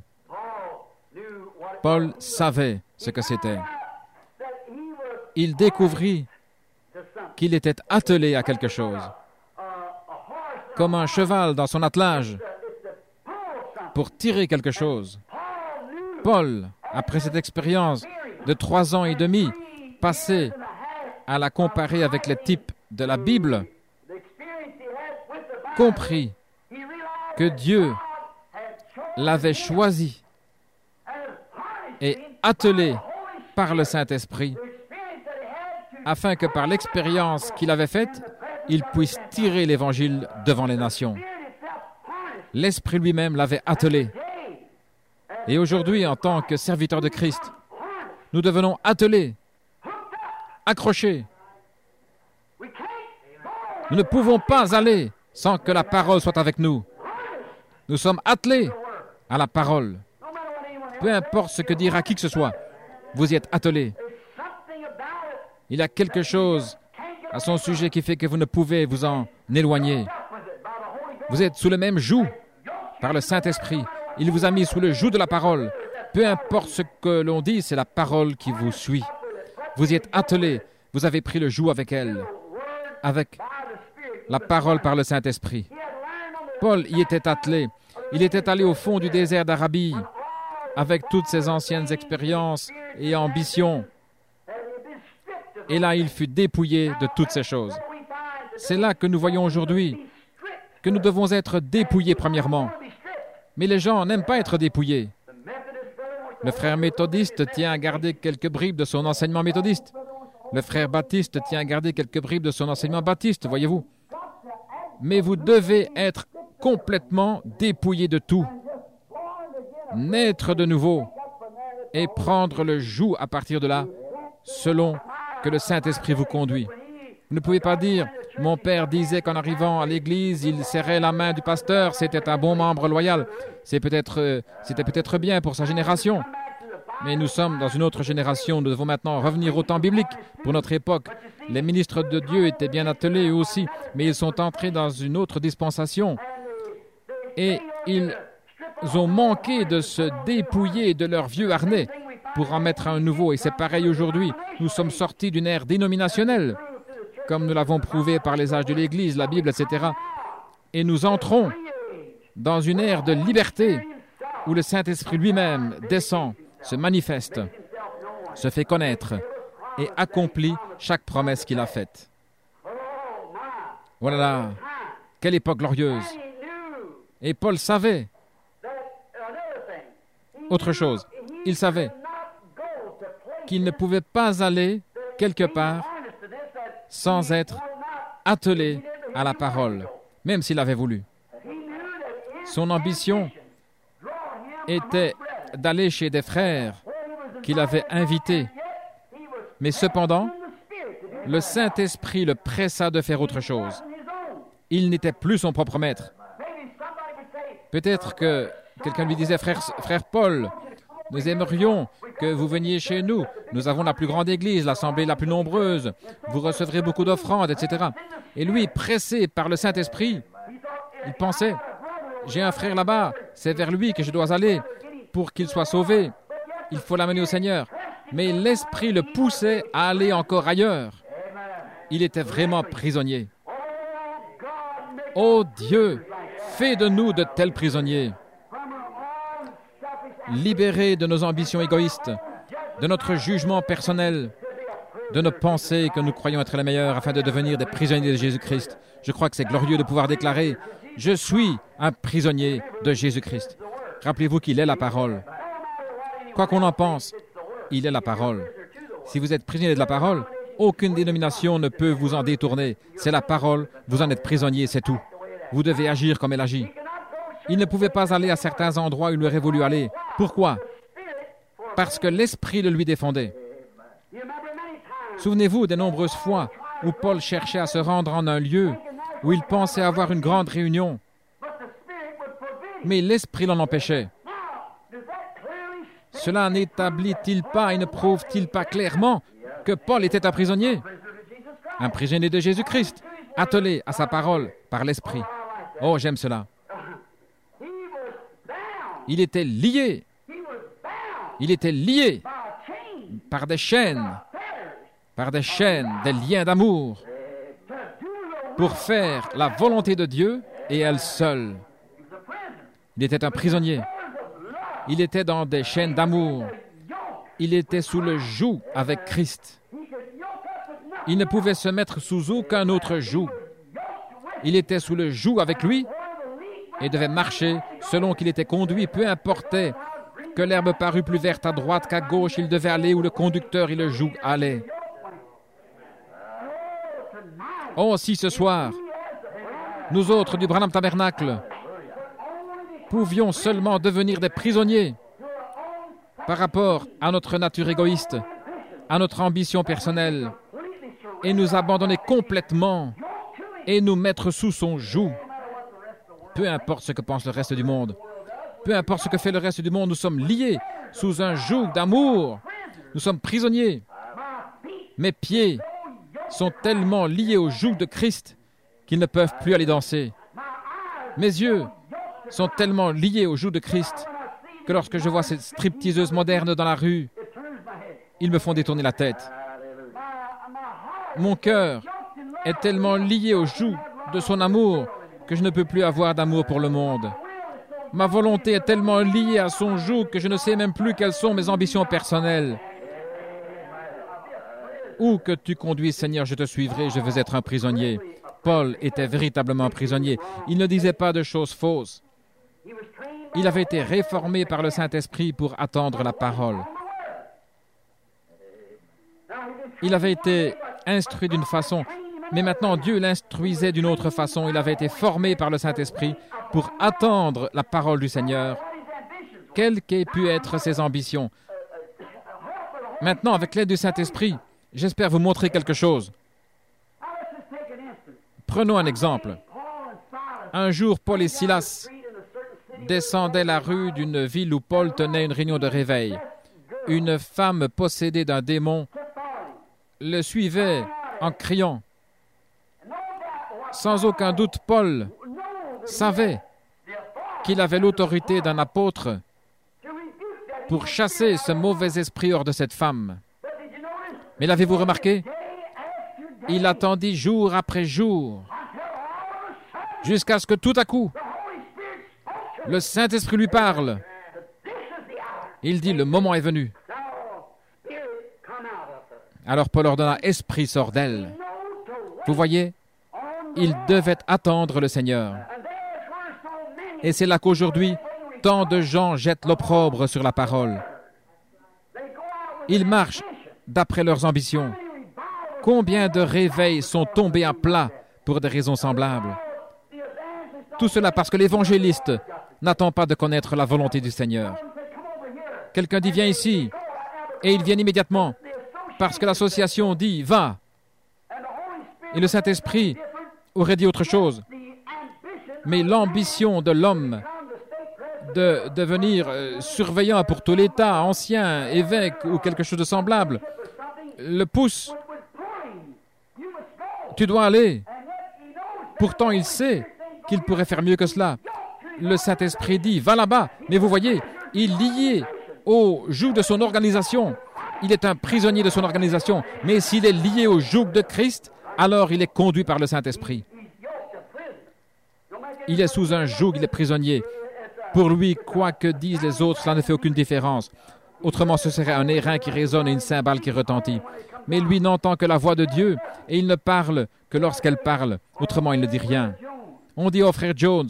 Paul savait ce que c'était. Il découvrit qu'il était attelé à quelque chose, comme un cheval dans son attelage, pour tirer quelque chose. Paul, après cette expérience de 3 ans et demi, passée à la comparer avec les types de la Bible, comprit que Dieu l'avait choisi et attelé par le Saint-Esprit, afin que par l'expérience qu'il avait faite, il puisse tirer l'Évangile devant les nations. L'Esprit lui-même l'avait attelé. Et aujourd'hui, en tant que serviteurs de Christ, nous devenons attelés, accrochés. Nous ne pouvons pas aller sans que la parole soit avec nous. Nous sommes attelés à la parole. Peu importe ce que dira qui que ce soit, vous y êtes attelés. Il y a quelque chose à son sujet qui fait que vous ne pouvez vous en éloigner. Vous êtes sous le même joug par le Saint-Esprit. Il vous a mis sous le joug de la parole. Peu importe ce que l'on dit, c'est la parole qui vous suit. Vous y êtes attelés. Vous avez pris le joug avec elle, avec la parole par le Saint-Esprit. Paul y était attelé. Il était allé au fond du désert d'Arabie avec toutes ses anciennes expériences et ambitions. Et là, il fut dépouillé de toutes ces choses. C'est là que nous voyons aujourd'hui que nous devons être dépouillés premièrement. Mais les gens n'aiment pas être dépouillés. Le frère méthodiste tient à garder quelques bribes de son enseignement méthodiste. Le frère baptiste tient à garder quelques bribes de son enseignement baptiste, voyez-vous. Mais vous devez être complètement dépouillés de tout. Naître de nouveau et prendre le joug à partir de là, selon que le Saint-Esprit vous conduit. Vous ne pouvez pas dire « Mon père disait qu'en arrivant à l'église, il serrait la main du pasteur, c'était un bon membre loyal. C'était peut-être bien pour sa génération. » Mais nous sommes dans une autre génération. Nous devons maintenant revenir au temps biblique. Pour notre époque, les ministres de Dieu étaient bien attelés eux aussi, mais ils sont entrés dans une autre dispensation. Et ils ont manqué de se dépouiller de leur vieux harnais pour en mettre un nouveau. Et c'est pareil aujourd'hui. Nous sommes sortis d'une ère dénominationnelle, comme nous l'avons prouvé par les âges de l'Église, la Bible, etc. Et nous entrons dans une ère de liberté où le Saint-Esprit lui-même descend, se manifeste, se fait connaître et accomplit chaque promesse qu'il a faite. Voilà, quelle époque glorieuse! Et Paul savait autre chose. Il savait qu'il ne pouvait pas aller quelque part sans être attelé à la parole, même s'il avait voulu. Son ambition était d'aller chez des frères qu'il avait invités. Mais cependant, le Saint-Esprit le pressa de faire autre chose. Il n'était plus son propre maître. Peut-être que quelqu'un lui disait « Frère Paul, nous aimerions que vous veniez chez nous. Nous avons la plus grande église, l'assemblée la plus nombreuse. Vous recevrez beaucoup d'offrandes, etc. » Et lui, pressé par le Saint-Esprit, il pensait « J'ai un frère là-bas, c'est vers lui que je dois aller pour qu'il soit sauvé. » Il faut l'amener au Seigneur. Mais l'Esprit le poussait à aller encore ailleurs. Il était vraiment prisonnier. Oh Dieu, fais de nous de tels prisonniers. Libérés de nos ambitions égoïstes, de notre jugement personnel, de nos pensées que nous croyons être les meilleures afin de devenir des prisonniers de Jésus-Christ. Je crois que c'est glorieux de pouvoir déclarer « Je suis un prisonnier de Jésus-Christ ». Rappelez-vous qu'il est la parole. Quoi qu'on en pense, il est la parole. Si vous êtes prisonnier de la parole, aucune dénomination ne peut vous en détourner. C'est la parole, vous en êtes prisonnier, c'est tout. Vous devez agir comme elle agit. Il ne pouvait pas aller à certains endroits où il aurait voulu aller. Pourquoi? Parce que l'Esprit le lui défendait. Souvenez-vous des nombreuses fois où Paul cherchait à se rendre en un lieu où il pensait avoir une grande réunion, mais l'Esprit l'en empêchait. Cela n'établit-il pas et ne prouve-t-il pas clairement que Paul était un prisonnier de Jésus-Christ, attelé à sa parole par l'Esprit? Oh, j'aime cela. Il était lié. Il était lié par des chaînes, des liens d'amour, pour faire la volonté de Dieu et elle seule. Il était un prisonnier. Il était dans des chaînes d'amour. Il était sous le joug avec Christ. Il ne pouvait se mettre sous aucun autre joug. Il était sous le joug avec lui et devait marcher selon qu'il était conduit, peu importait que l'herbe parût plus verte à droite qu'à gauche, il devait aller où le conducteur et le joug allaient. Oh, si ce soir, nous autres du Branham Tabernacle pouvions seulement devenir des prisonniers par rapport à notre nature égoïste, à notre ambition personnelle, et nous abandonner complètement et nous mettre sous son joug. Peu importe ce que pense le reste du monde, peu importe ce que fait le reste du monde, nous sommes liés sous un joug d'amour. Nous sommes prisonniers. Mes pieds sont tellement liés au joug de Christ qu'ils ne peuvent plus aller danser. Mes yeux sont tellement liés au joug de Christ que lorsque je vois ces stripteaseuses modernes dans la rue, ils me font détourner la tête. Mon cœur est tellement lié au joug de son amour que je ne peux plus avoir d'amour pour le monde. Ma volonté est tellement liée à son joug que je ne sais même plus quelles sont mes ambitions personnelles. Où que tu conduises, Seigneur, je te suivrai, je veux être un prisonnier. Paul était véritablement un prisonnier. Il ne disait pas de choses fausses. Il avait été réformé par le Saint-Esprit pour attendre la parole. Il avait été instruit d'une façon, mais maintenant Dieu l'instruisait d'une autre façon. Il avait été formé par le Saint-Esprit pour attendre la parole du Seigneur, quelles qu'aient pu être ses ambitions. Maintenant, avec l'aide du Saint-Esprit, j'espère vous montrer quelque chose. Prenons un exemple. Un jour, Paul et Silas descendaient la rue d'une ville où Paul tenait une réunion de réveil. Une femme possédée d'un démon le suivait en criant. Sans aucun doute, Paul savait qu'il avait l'autorité d'un apôtre pour chasser ce mauvais esprit hors de cette femme. Mais l'avez-vous remarqué? Il attendit jour après jour, jusqu'à ce que tout à coup, le Saint-Esprit lui parle. Il dit, le moment est venu. Alors Paul ordonna, Esprit, sort d'elle. Vous voyez, il devait attendre le Seigneur. Et c'est là qu'aujourd'hui, tant de gens jettent l'opprobre sur la parole. Ils marchent d'après leurs ambitions. Combien de réveils sont tombés à plat pour des raisons semblables? Tout cela parce que l'évangéliste n'attend pas de connaître la volonté du Seigneur. Quelqu'un dit, viens ici, et ils viennent immédiatement, parce que l'association dit, va. Et le Saint-Esprit aurait dit autre chose. Mais l'ambition de l'homme de devenir surveillant pour tout l'État, ancien, évêque ou quelque chose de semblable, le pousse. Tu dois aller. Pourtant, il sait qu'il pourrait faire mieux que cela. Le Saint-Esprit dit, va là-bas. Mais vous voyez, il liait au joug de son organisation. Il est un prisonnier de son organisation. Mais s'il est lié au joug de Christ, alors il est conduit par le Saint-Esprit. Il est sous un joug, il est prisonnier. Pour lui, quoi que disent les autres, cela ne fait aucune différence. Autrement, ce serait un airain qui résonne et une cymbale qui retentit. Mais lui n'entend que la voix de Dieu et il ne parle que lorsqu'elle parle. Autrement, il ne dit rien. On dit au frère Jones,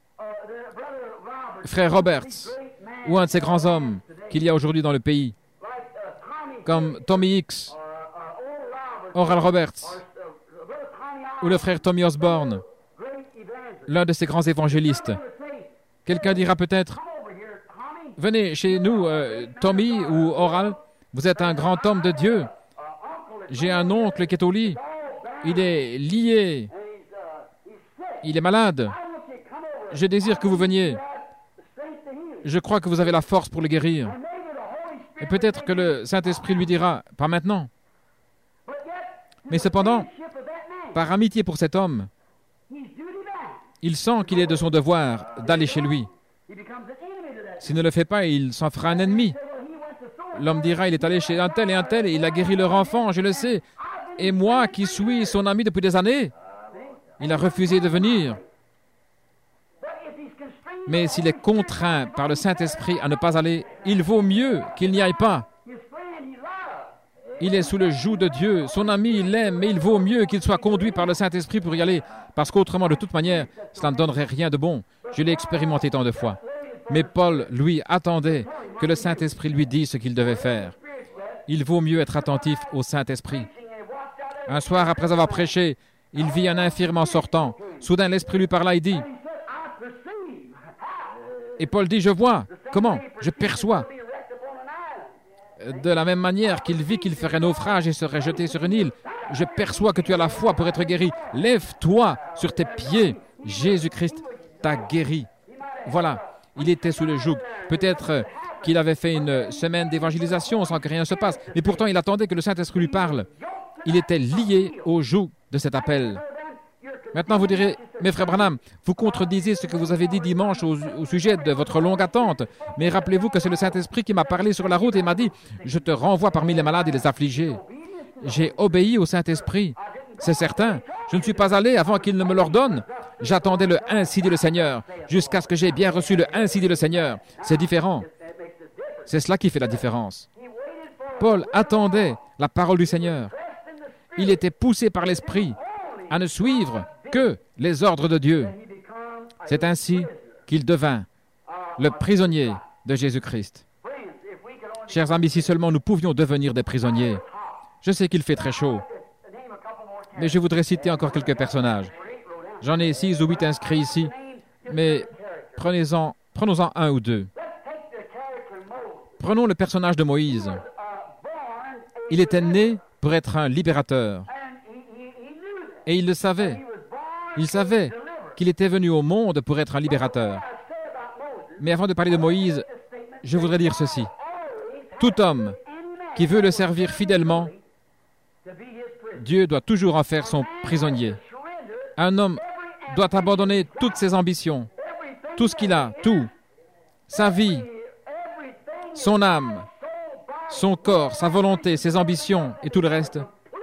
frère Roberts, ou un de ces grands hommes qu'il y a aujourd'hui dans le pays, comme Tommy Hicks, Oral Roberts, ou le frère Tommy Osborne, l'un de ces grands évangélistes. Quelqu'un dira peut-être, venez chez nous, Tommy ou Oral, vous êtes un grand homme de Dieu. J'ai un oncle qui est au lit. Il est lié. Il est malade. Je désire que vous veniez. Je crois que vous avez la force pour le guérir. Et peut-être que le Saint-Esprit lui dira, pas maintenant. Mais cependant, par amitié pour cet homme, il sent qu'il est de son devoir d'aller chez lui. S'il ne le fait pas, il s'en fera un ennemi. L'homme dira, il est allé chez un tel et il a guéri leur enfant, je le sais. Et moi, qui suis son ami depuis des années, il a refusé de venir. Mais s'il est contraint par le Saint-Esprit à ne pas aller, il vaut mieux qu'il n'y aille pas. Il est sous le joug de Dieu. Son ami, il l'aime, mais il vaut mieux qu'il soit conduit par le Saint-Esprit pour y aller, parce qu'autrement, de toute manière, cela ne donnerait rien de bon. Je l'ai expérimenté tant de fois. Mais Paul, lui, attendait que le Saint-Esprit lui dise ce qu'il devait faire. Il vaut mieux être attentif au Saint-Esprit. Un soir, après avoir prêché, il vit un infirme en sortant. Soudain, l'Esprit lui parla et dit, et Paul dit, je vois. Comment? Je perçois. De la même manière qu'il vit qu'il ferait naufrage et serait jeté sur une île, je perçois que tu as la foi pour être guéri. Lève-toi sur tes pieds. Jésus-Christ t'a guéri. Voilà, il était sous le joug. Peut-être qu'il avait fait une semaine d'évangélisation sans que rien se passe, mais pourtant il attendait que le Saint-Esprit lui parle. Il était lié au joug de cet appel. Maintenant, vous direz, mais frère Branham, vous contredisez ce que vous avez dit dimanche au sujet de votre longue attente. Mais rappelez-vous que c'est le Saint-Esprit qui m'a parlé sur la route et m'a dit, je te renvoie parmi les malades et les affligés. J'ai obéi au Saint-Esprit. C'est certain. Je ne suis pas allé avant qu'il ne me l'ordonne. J'attendais le « Ainsi dit le Seigneur » jusqu'à ce que j'ai bien reçu le « Ainsi dit le Seigneur ». C'est différent. C'est cela qui fait la différence. Paul attendait la parole du Seigneur. Il était poussé par l'Esprit à ne suivre que les ordres de Dieu. C'est ainsi qu'il devint le prisonnier de Jésus-Christ. Chers amis, si seulement nous pouvions devenir des prisonniers. Je sais qu'il fait très chaud, mais je voudrais citer encore quelques personnages. J'en ai 6 ou 8 inscrits ici, mais prenons-en un ou deux. Prenons le personnage de Moïse. Il était né pour être un libérateur. Et il le savait. Il savait qu'il était venu au monde pour être un libérateur. Mais avant de parler de Moïse, je voudrais dire ceci. Tout homme qui veut le servir fidèlement, Dieu doit toujours en faire son prisonnier. Un homme doit abandonner toutes ses ambitions, tout ce qu'il a, tout, sa vie, son âme, son corps, sa volonté, ses ambitions et tout le reste,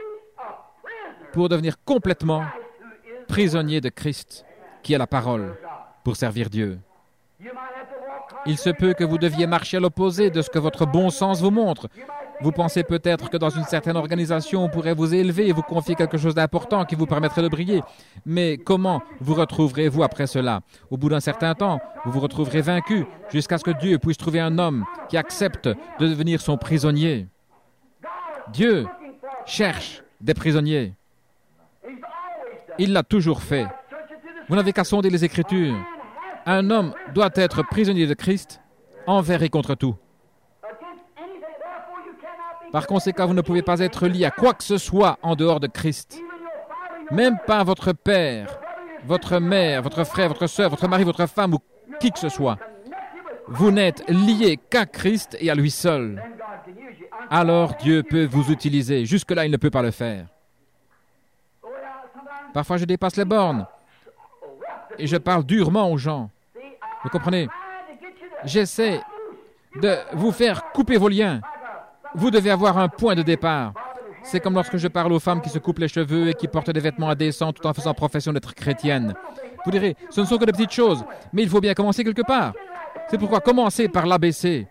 pour devenir complètement prisonnier de Christ, qui est la parole, pour servir Dieu. Il se peut que vous deviez marcher à l'opposé de ce que votre bon sens vous montre. Vous pensez peut-être que dans une certaine organisation, on pourrait vous élever et vous confier quelque chose d'important qui vous permettrait de briller. Mais comment vous retrouverez-vous après cela? Au bout d'un certain temps, vous vous retrouverez vaincu jusqu'à ce que Dieu puisse trouver un homme qui accepte de devenir son prisonnier. Dieu cherche des prisonniers. Il l'a toujours fait. Vous n'avez qu'à sonder les Écritures. Un homme doit être prisonnier de Christ envers et contre tout. Par conséquent, vous ne pouvez pas être lié à quoi que ce soit en dehors de Christ. Même pas votre père, votre mère, votre frère, votre sœur, votre mari, votre femme ou qui que ce soit. Vous n'êtes lié qu'à Christ et à lui seul. Alors Dieu peut vous utiliser. Jusque-là, il ne peut pas le faire. Parfois, je dépasse les bornes et je parle durement aux gens. Vous comprenez? J'essaie de vous faire couper vos liens. Vous devez avoir un point de départ. C'est comme lorsque je parle aux femmes qui se coupent les cheveux et qui portent des vêtements indécents tout en faisant profession d'être chrétiennes. Vous direz, ce ne sont que de petites choses, mais il faut bien commencer quelque part. C'est pourquoi commencez par l'ABC.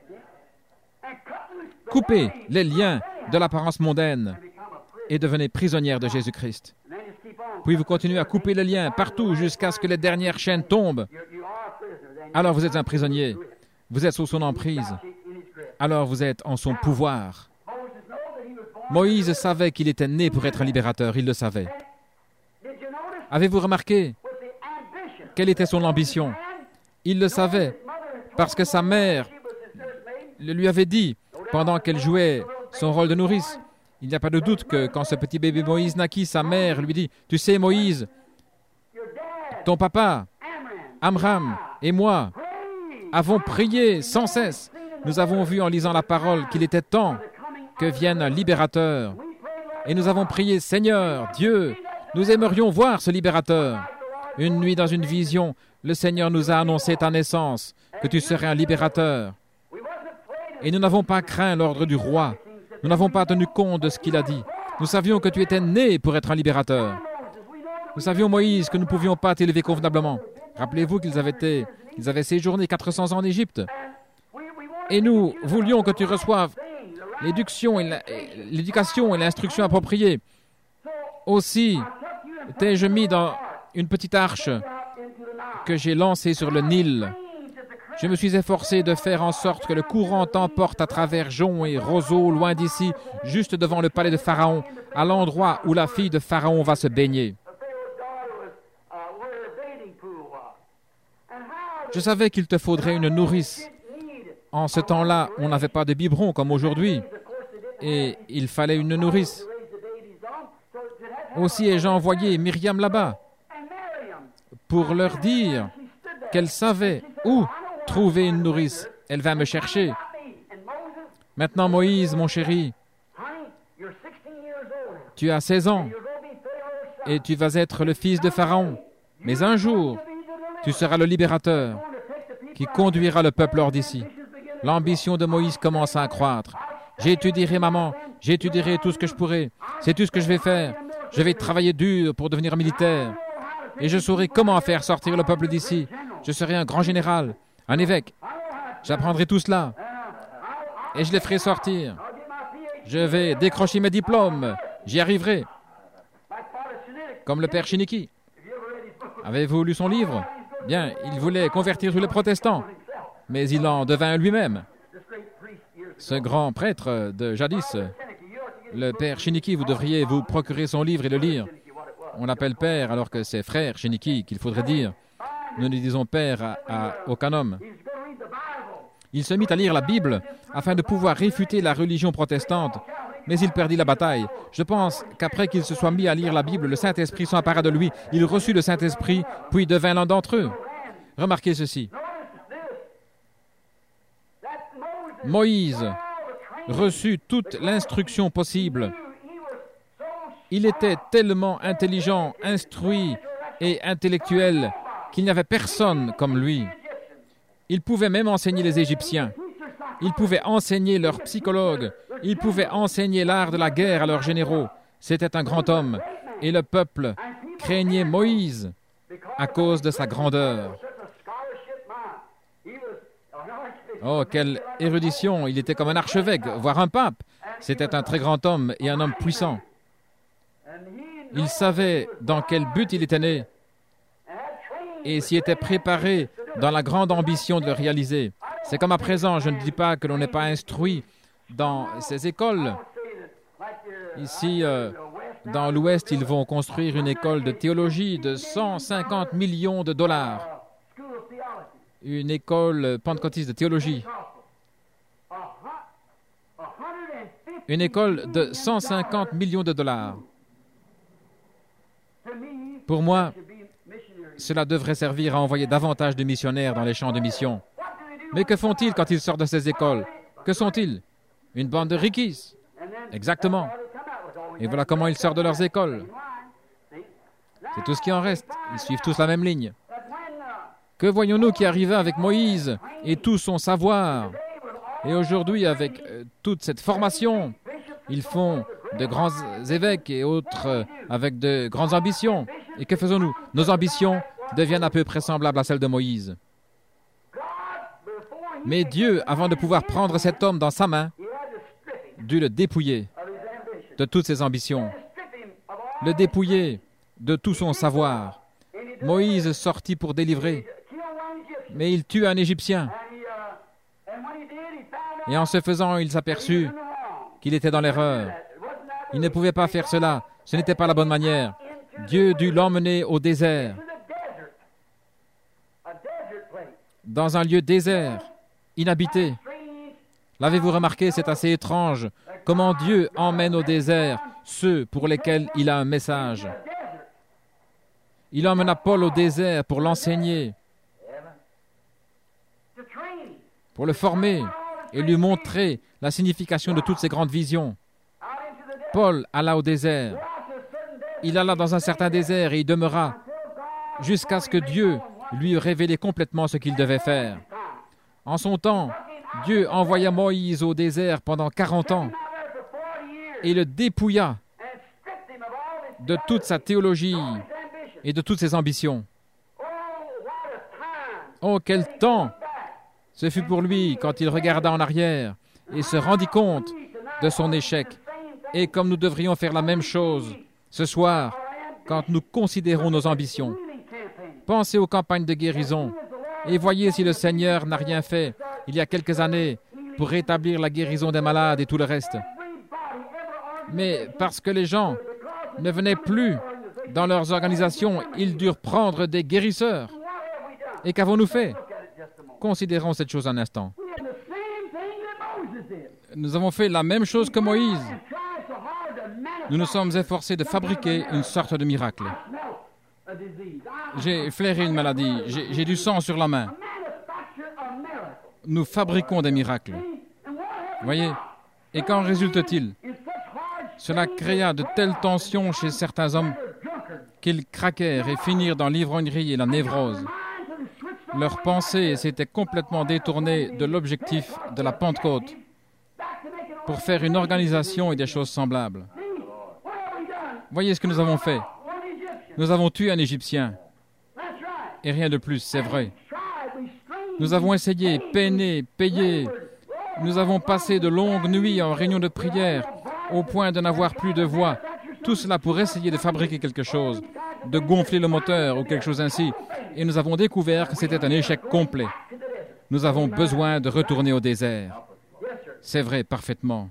Coupez les liens de l'apparence mondaine et devenez prisonnière de Jésus-Christ. Puis vous continuez à couper les liens partout jusqu'à ce que les dernières chaînes tombent. Alors vous êtes un prisonnier. Vous êtes sous son emprise. Alors vous êtes en son pouvoir. Moïse savait qu'il était né pour être un libérateur. Il le savait. Avez-vous remarqué quelle était son ambition? Il le savait parce que sa mère le lui avait dit pendant qu'elle jouait son rôle de nourrice. Il n'y a pas de doute que quand ce petit bébé Moïse naquit, sa mère lui dit, « Tu sais, Moïse, ton papa, Amram et moi avons prié sans cesse. Nous avons vu en lisant la parole qu'il était temps que vienne un libérateur. Et nous avons prié, Seigneur, Dieu, nous aimerions voir ce libérateur. Une nuit dans une vision, le Seigneur nous a annoncé ta naissance, que tu serais un libérateur. Et nous n'avons pas craint l'ordre du roi. Nous n'avons pas tenu compte de ce qu'il a dit. Nous savions que tu étais né pour être un libérateur. Nous savions, Moïse, que nous ne pouvions pas t'élever convenablement. Rappelez-vous qu'ils avaient séjourné 400 ans en Égypte. Et nous voulions que tu reçoives l'éducation et l'instruction appropriée. Aussi, t'ai-je mis dans une petite arche que j'ai lancée sur le Nil. Je me suis efforcé de faire en sorte que le courant t'emporte à travers joncs et roseaux, loin d'ici, juste devant le palais de Pharaon, à l'endroit où la fille de Pharaon va se baigner. Je savais qu'il te faudrait une nourrice. En ce temps-là, on n'avait pas de biberon comme aujourd'hui, et il fallait une nourrice. Aussi ai-je envoyé Myriam là-bas pour leur dire qu'elle savait où trouver une nourrice. Elle va me chercher. Maintenant, Moïse, mon chéri, tu as 16 ans et tu vas être le fils de Pharaon. Mais un jour, tu seras le libérateur qui conduira le peuple hors d'ici. L'ambition de Moïse commence à croître. J'étudierai, maman, j'étudierai tout ce que je pourrai. C'est tout ce que je vais faire. Je vais travailler dur pour devenir militaire. Et je saurai comment faire sortir le peuple d'ici. Je serai un grand général, un évêque. J'apprendrai tout cela. Et je les ferai sortir. Je vais décrocher mes diplômes. J'y arriverai. Comme le père Chiniki. Avez-vous lu son livre? Bien, il voulait convertir tous les protestants. Mais il en devint lui-même. Ce grand prêtre de jadis, le père Chiniki, vous devriez vous procurer son livre et le lire. On l'appelle père alors que c'est frère Chiniki qu'il faudrait dire. Nous ne disons père à aucun homme. Il se mit à lire la Bible afin de pouvoir réfuter la religion protestante, mais il perdit la bataille. Je pense qu'après qu'il se soit mis à lire la Bible, le Saint-Esprit s'empara de lui. Il reçut le Saint-Esprit, puis devint l'un d'entre eux. Remarquez ceci. Moïse reçut toute l'instruction possible. Il était tellement intelligent, instruit et intellectuel qu'il n'y avait personne comme lui. Il pouvait même enseigner les Égyptiens. Il pouvait enseigner leurs psychologues. Il pouvait enseigner l'art de la guerre à leurs généraux. C'était un grand homme. Et le peuple craignait Moïse à cause de sa grandeur. Oh, quelle érudition! Il était comme un archevêque, voire un pape. C'était un très grand homme et un homme puissant. Il savait dans quel but il était né et s'y était préparé dans la grande ambition de le réaliser. C'est comme à présent, je ne dis pas que l'on n'est pas instruit dans ces écoles. Ici, dans l'Ouest, ils vont construire une école de théologie de 150 millions de dollars. Une école pentecôtiste de théologie. Une école de 150 millions de dollars. Pour moi, cela devrait servir à envoyer davantage de missionnaires dans les champs de mission. Mais que font-ils quand ils sortent de ces écoles? Que sont-ils? Une bande de rickies. Exactement. Et voilà comment ils sortent de leurs écoles. C'est tout ce qui en reste. Ils suivent tous la même ligne. Que voyons-nous qui arriva avec Moïse et tout son savoir Et aujourd'hui, avec toute cette formation, ils font de grands évêques et autres avec de grandes ambitions. Et que faisons-nous? Nos ambitions deviennent à peu près semblables à celles de Moïse. Mais Dieu, avant de pouvoir prendre cet homme dans sa main, dut le dépouiller de toutes ses ambitions, le dépouiller de tout son savoir. Moïse sortit pour délivrer, mais il tue un Égyptien. Et en ce faisant, il s'aperçut qu'il était dans l'erreur. Il ne pouvait pas faire cela. Ce n'était pas la bonne manière. Dieu dut l'emmener au désert, dans un lieu désert, inhabité. L'avez-vous remarqué, c'est assez étrange, comment Dieu emmène au désert ceux pour lesquels il a un message. Il emmena Paul au désert pour l'enseigner, pour le former et lui montrer la signification de toutes ces grandes visions. Paul alla au désert. Il alla dans un certain désert et y demeura jusqu'à ce que Dieu lui eût révélé complètement ce qu'il devait faire. En son temps, Dieu envoya Moïse au désert pendant 40 ans et le dépouilla de toute sa théologie et de toutes ses ambitions. Oh, quel temps ce fut pour lui quand il regarda en arrière et se rendit compte de son échec. Et comme nous devrions faire la même chose ce soir, quand nous considérons nos ambitions. Pensez aux campagnes de guérison et voyez si le Seigneur n'a rien fait il y a quelques années pour rétablir la guérison des malades et tout le reste. Mais parce que les gens ne venaient plus dans leurs organisations, ils durent prendre des guérisseurs. Et qu'avons-nous fait? Considérons cette chose un instant. Nous avons fait la même chose que Moïse. Nous nous sommes efforcés de fabriquer une sorte de miracle. J'ai flairé une maladie, j'ai du sang sur la main. Nous fabriquons des miracles. Voyez? Et qu'en résulte-t-il? Cela créa de telles tensions chez certains hommes qu'ils craquèrent et finirent dans l'ivrognerie et la névrose. Leurs pensées s'étaient complètement détournées de l'objectif de la Pentecôte pour faire une organisation et des choses semblables. Voyez ce que nous avons fait. Nous avons tué un Égyptien. Et rien de plus, c'est vrai. Nous avons essayé, peiné, payé. Nous avons passé de longues nuits en réunion de prière, au point de n'avoir plus de voix. Tout cela pour essayer de fabriquer quelque chose, de gonfler le moteur ou quelque chose ainsi. Et nous avons découvert que c'était un échec complet. Nous avons besoin de retourner au désert. C'est vrai, parfaitement.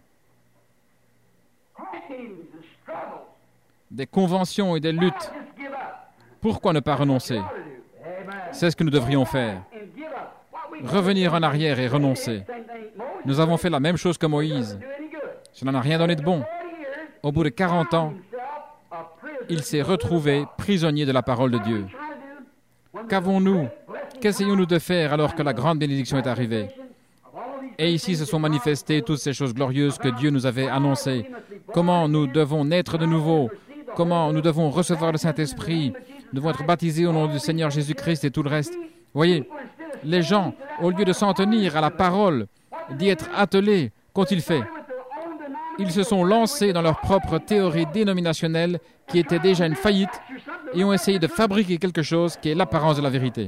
Des conventions et des luttes. Pourquoi ne pas renoncer? C'est ce que nous devrions faire. Revenir en arrière et renoncer. Nous avons fait la même chose que Moïse. Cela n'a rien donné de bon. Au bout de 40 ans, il s'est retrouvé prisonnier de la parole de Dieu. Qu'avons-nous? Qu'essayons-nous de faire alors que la grande bénédiction est arrivée? Et ici se sont manifestées toutes ces choses glorieuses que Dieu nous avait annoncées. Comment nous devons naître de nouveau? Comment nous devons recevoir le Saint-Esprit? Nous devons être baptisés au nom du Seigneur Jésus-Christ et tout le reste. Voyez, les gens, au lieu de s'en tenir à la parole, d'y être attelés, qu'ont-ils fait? Ils se sont lancés dans leur propre théorie dénominationnelle qui était déjà une faillite et ont essayé de fabriquer quelque chose qui est l'apparence de la vérité.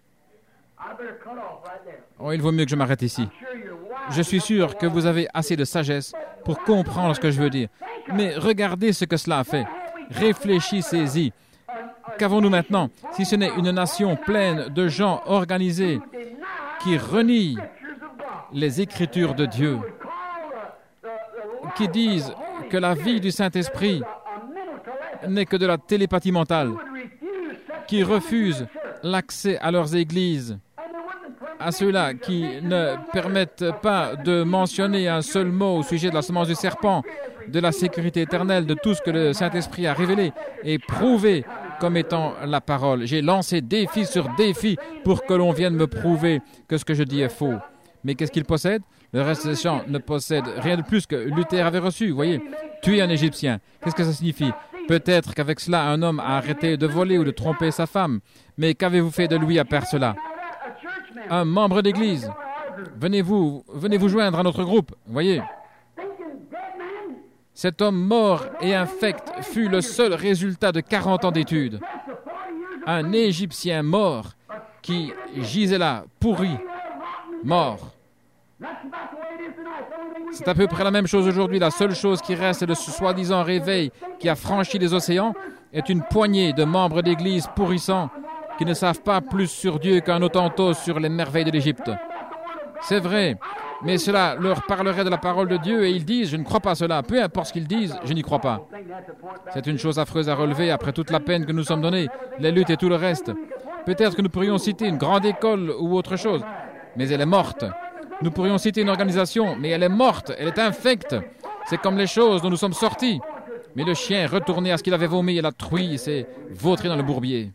Oh, il vaut mieux que je m'arrête ici. Je suis sûr que vous avez assez de sagesse pour comprendre ce que je veux dire. Mais regardez ce que cela a fait. Réfléchissez-y. Qu'avons-nous maintenant, si ce n'est une nation pleine de gens organisés qui renient les Écritures de Dieu, qui disent que la vie du Saint-Esprit n'est que de la télépathie mentale, qui refusent l'accès à leurs églises, à ceux-là qui ne permettent pas de mentionner un seul mot au sujet de la semence du serpent, de la sécurité éternelle, de tout ce que le Saint-Esprit a révélé et prouvé comme étant la parole. J'ai lancé défi sur défi pour que l'on vienne me prouver que ce que je dis est faux. Mais qu'est-ce qu'ils possèdent? Le reste des gens ne possèdent rien de plus que Luther avait reçu. Voyez, tuer un Égyptien, qu'est-ce que ça signifie? Peut-être qu'avec cela, un homme a arrêté de voler ou de tromper sa femme. Mais qu'avez-vous fait de lui à part cela? Un membre d'église. venez vous joindre à notre groupe. Voyez, cet homme mort et infect fut le seul résultat de 40 ans d'études. Un Égyptien mort qui gisait là, pourri, mort. C'est à peu près la même chose aujourd'hui. La seule chose qui reste de ce soi-disant réveil qui a franchi les océans est une poignée de membres d'Église pourrissants qui ne savent pas plus sur Dieu qu'un Hottentot sur les merveilles de l'Égypte. C'est vrai, mais cela leur parlerait de la parole de Dieu et ils disent « Je ne crois pas cela. » Peu importe ce qu'ils disent, je n'y crois pas. C'est une chose affreuse à relever après toute la peine que nous sommes donnée, les luttes et tout le reste. Peut-être que nous pourrions citer une grande école ou autre chose, mais elle est morte. Nous pourrions citer une organisation, mais elle est morte, elle est infecte. C'est comme les choses dont nous sommes sortis. Mais le chien, retourné à ce qu'il avait vomi, et la truie s'est vautrée dans le bourbier.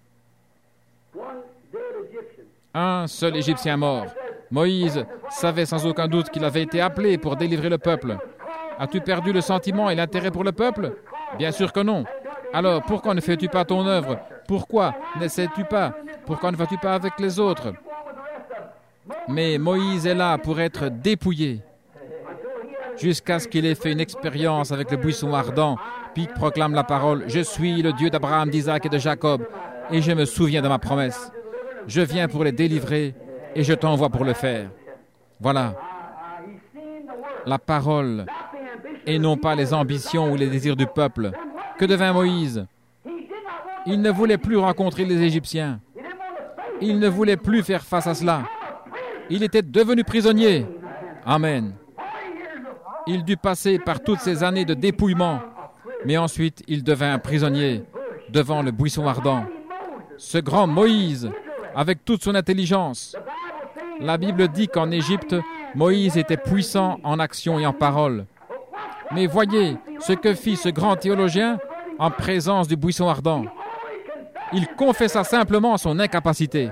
Un seul Égyptien mort. Moïse savait sans aucun doute qu'il avait été appelé pour délivrer le peuple. As-tu perdu le sentiment et l'intérêt pour le peuple? Bien sûr que non. Alors, pourquoi ne fais-tu pas ton œuvre? Pourquoi n'essaies-tu pas? Pourquoi ne vas-tu pas avec les autres? Mais Moïse est là pour être dépouillé, jusqu'à ce qu'il ait fait une expérience avec le buisson ardent, puis proclame la parole « Je suis le Dieu d'Abraham, d'Isaac et de Jacob, et je me souviens de ma promesse. Je viens pour les délivrer, et je t'envoie pour le faire. » Voilà, la parole, et non pas les ambitions ou les désirs du peuple. Que devint Moïse? Il ne voulait plus rencontrer les Égyptiens. Il ne voulait plus faire face à cela. Il était devenu prisonnier. Amen. Il dut passer par toutes ces années de dépouillement, mais ensuite il devint prisonnier devant le buisson ardent. Ce grand Moïse, avec toute son intelligence. La Bible dit qu'en Égypte, Moïse était puissant en action et en parole. Mais voyez ce que fit ce grand théologien en présence du buisson ardent. Il confessa simplement son incapacité.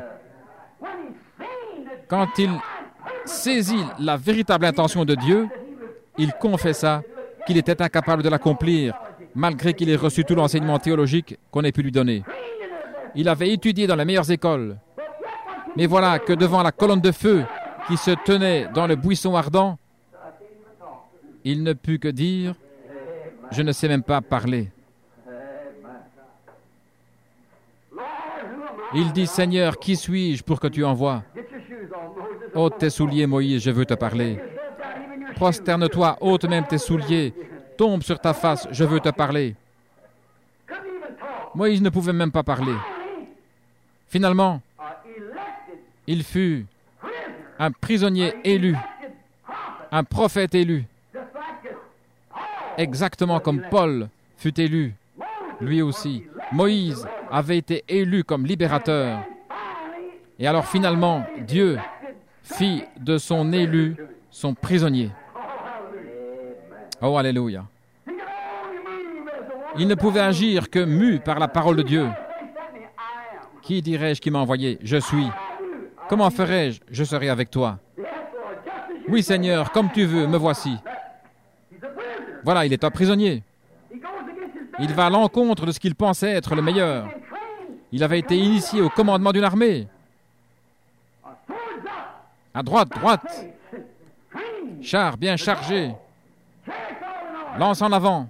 Quand il saisit la véritable intention de Dieu, il confessa qu'il était incapable de l'accomplir, malgré qu'il ait reçu tout l'enseignement théologique qu'on ait pu lui donner. Il avait étudié dans les meilleures écoles. Mais voilà que devant la colonne de feu qui se tenait dans le buisson ardent, il ne put que dire « Je ne sais même pas parler ». Il dit « Seigneur, qui suis-je pour que tu envoies ?» « Ôte tes souliers, Moïse, je veux te parler. Prosterne-toi, ôte même tes souliers. Tombe sur ta face, je veux te parler. » Moïse ne pouvait même pas parler. Finalement, il fut un prisonnier élu, un prophète élu, exactement comme Paul fut élu, lui aussi. Moïse avait été élu comme libérateur. Et alors finalement, Dieu fit de son élu son prisonnier. Oh, alléluia. Il ne pouvait agir que mu par la parole de Dieu. Qui dirais-je qui m'a envoyé? Je suis. Comment ferais-je? Je serai avec toi. Oui, Seigneur, comme tu veux, me voici. Voilà, il est un prisonnier. Il va à l'encontre de ce qu'il pensait être le meilleur. Il avait été initié au commandement d'une armée. À droite, droite. Char bien chargé. Lance en avant.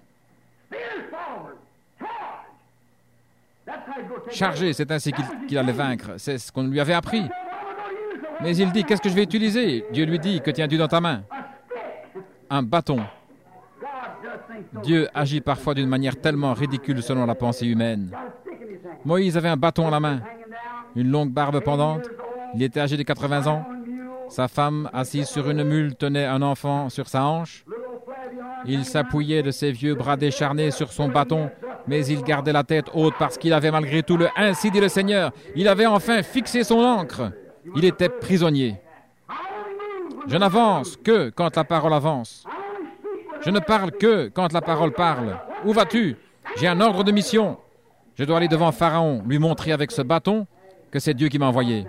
Chargé, c'est ainsi qu'il allait vaincre. C'est ce qu'on lui avait appris. Mais il dit, qu'est-ce que je vais utiliser? Dieu lui dit, que tiens-tu dans ta main? Un bâton. Dieu agit parfois d'une manière tellement ridicule selon la pensée humaine. Moïse avait un bâton à la main, une longue barbe pendante. Il était âgé de 80 ans. Sa femme, assise sur une mule, tenait un enfant sur sa hanche. Il s'appuyait de ses vieux bras décharnés sur son bâton, mais il gardait la tête haute parce qu'il avait malgré tout le « Ainsi dit le Seigneur ». Il avait enfin fixé son ancre. Il était prisonnier. Je n'avance que quand la parole avance. Je ne parle que quand la parole parle. Où vas-tu? J'ai un ordre de mission. Je dois aller devant Pharaon, lui montrer avec ce bâton que c'est Dieu qui m'a envoyé.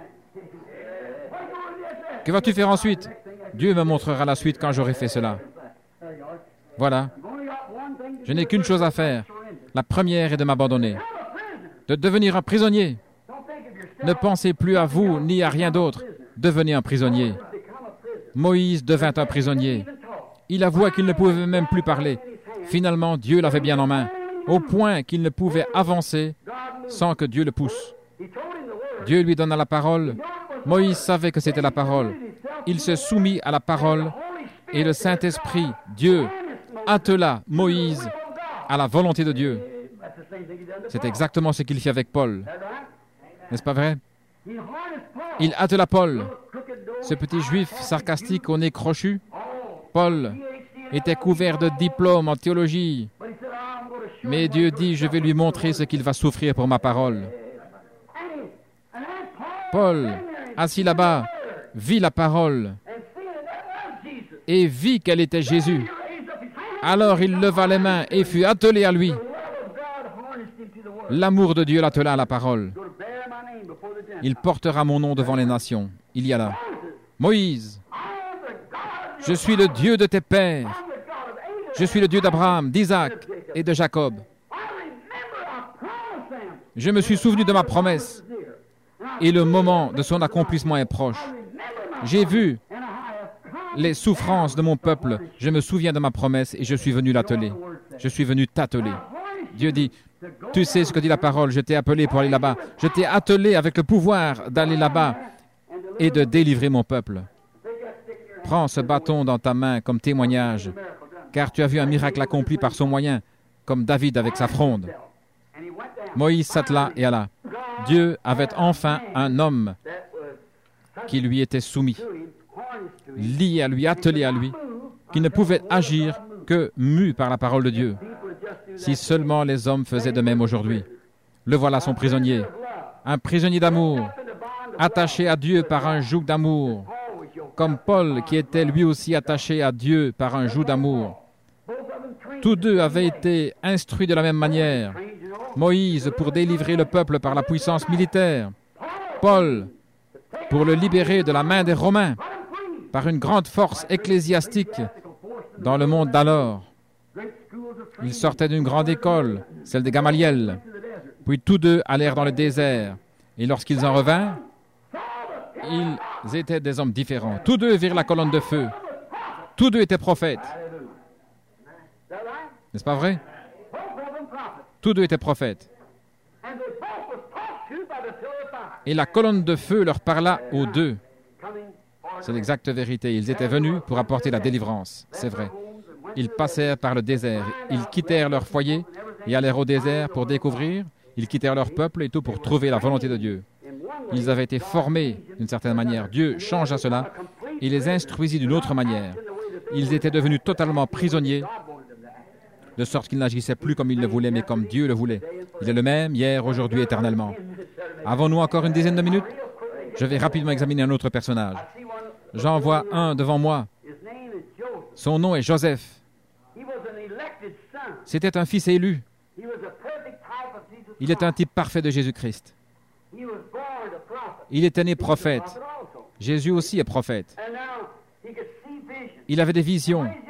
Que vas-tu faire ensuite? Dieu me montrera la suite quand j'aurai fait cela. Voilà. Je n'ai qu'une chose à faire. La première est de m'abandonner. De devenir un prisonnier. Ne pensez plus à vous ni à rien d'autre. Devenez un prisonnier. Moïse devint un prisonnier. Il avoua qu'il ne pouvait même plus parler. Finalement, Dieu l'avait bien en main, au point qu'il ne pouvait avancer sans que Dieu le pousse. Dieu lui donna la parole. Moïse savait que c'était la parole. Il se soumit à la parole et le Saint-Esprit, Dieu, attela Moïse à la volonté de Dieu. C'est exactement ce qu'il fit avec Paul. N'est-ce pas vrai? Il attela Paul, ce petit juif sarcastique au nez crochu. Paul était couvert de diplômes en théologie. Mais Dieu dit, je vais lui montrer ce qu'il va souffrir pour ma parole. Paul, assis là-bas, vit la parole et vit qu'elle était Jésus. Alors il leva les mains et fut attelé à lui. L'amour de Dieu l'attela à la parole. Il portera mon nom devant les nations. Il y a là. Moïse, je suis le Dieu de tes pères. Je suis le Dieu d'Abraham, d'Isaac et de Jacob. Je me suis souvenu de ma promesse et le moment de son accomplissement est proche. J'ai vu les souffrances de mon peuple. Je me souviens de ma promesse et je suis venu l'atteler. Je suis venu t'atteler. Dieu dit, tu sais ce que dit la parole, je t'ai appelé pour aller là-bas. Je t'ai attelé avec le pouvoir d'aller là-bas et de délivrer mon peuple. Prends ce bâton dans ta main comme témoignage, car tu as vu un miracle accompli par son moyen, comme David avec sa fronde. Moïse s'attela et alla. Dieu avait enfin un homme qui lui était soumis, lié à lui, attelé à lui, qui ne pouvait agir que mu par la parole de Dieu. Si seulement les hommes faisaient de même aujourd'hui. Le voilà son prisonnier, un prisonnier d'amour, attaché à Dieu par un joug d'amour, comme Paul qui était lui aussi attaché à Dieu par un joug d'amour. Tous deux avaient été instruits de la même manière. Moïse pour délivrer le peuple par la puissance militaire. Paul pour le libérer de la main des Romains par une grande force ecclésiastique dans le monde d'alors. Ils sortaient d'une grande école, celle de Gamaliel. Puis tous deux allèrent dans le désert. Et lorsqu'ils en revinrent, ils étaient des hommes différents. Tous deux virent la colonne de feu. Tous deux étaient prophètes. N'est-ce pas vrai? Tous deux étaient prophètes. Et la colonne de feu leur parla aux deux. C'est l'exacte vérité. Ils étaient venus pour apporter la délivrance. C'est vrai. Ils passèrent par le désert. Ils quittèrent leur foyer et allèrent au désert pour découvrir. Ils quittèrent leur peuple et tout pour trouver la volonté de Dieu. Ils avaient été formés d'une certaine manière. Dieu changea cela et les instruisit d'une autre manière. Ils étaient devenus totalement prisonniers, de sorte qu'ils n'agissaient plus comme ils le voulaient, mais comme Dieu le voulait. Il est le même, hier, aujourd'hui, éternellement. Avons-nous encore une dizaine de minutes? Je vais rapidement examiner un autre personnage. J'en vois un devant moi. Son nom est Joseph. C'était un fils élu. Il est un type parfait de Jésus-Christ. Il était né prophète. Jésus aussi est prophète. Il avait des visions.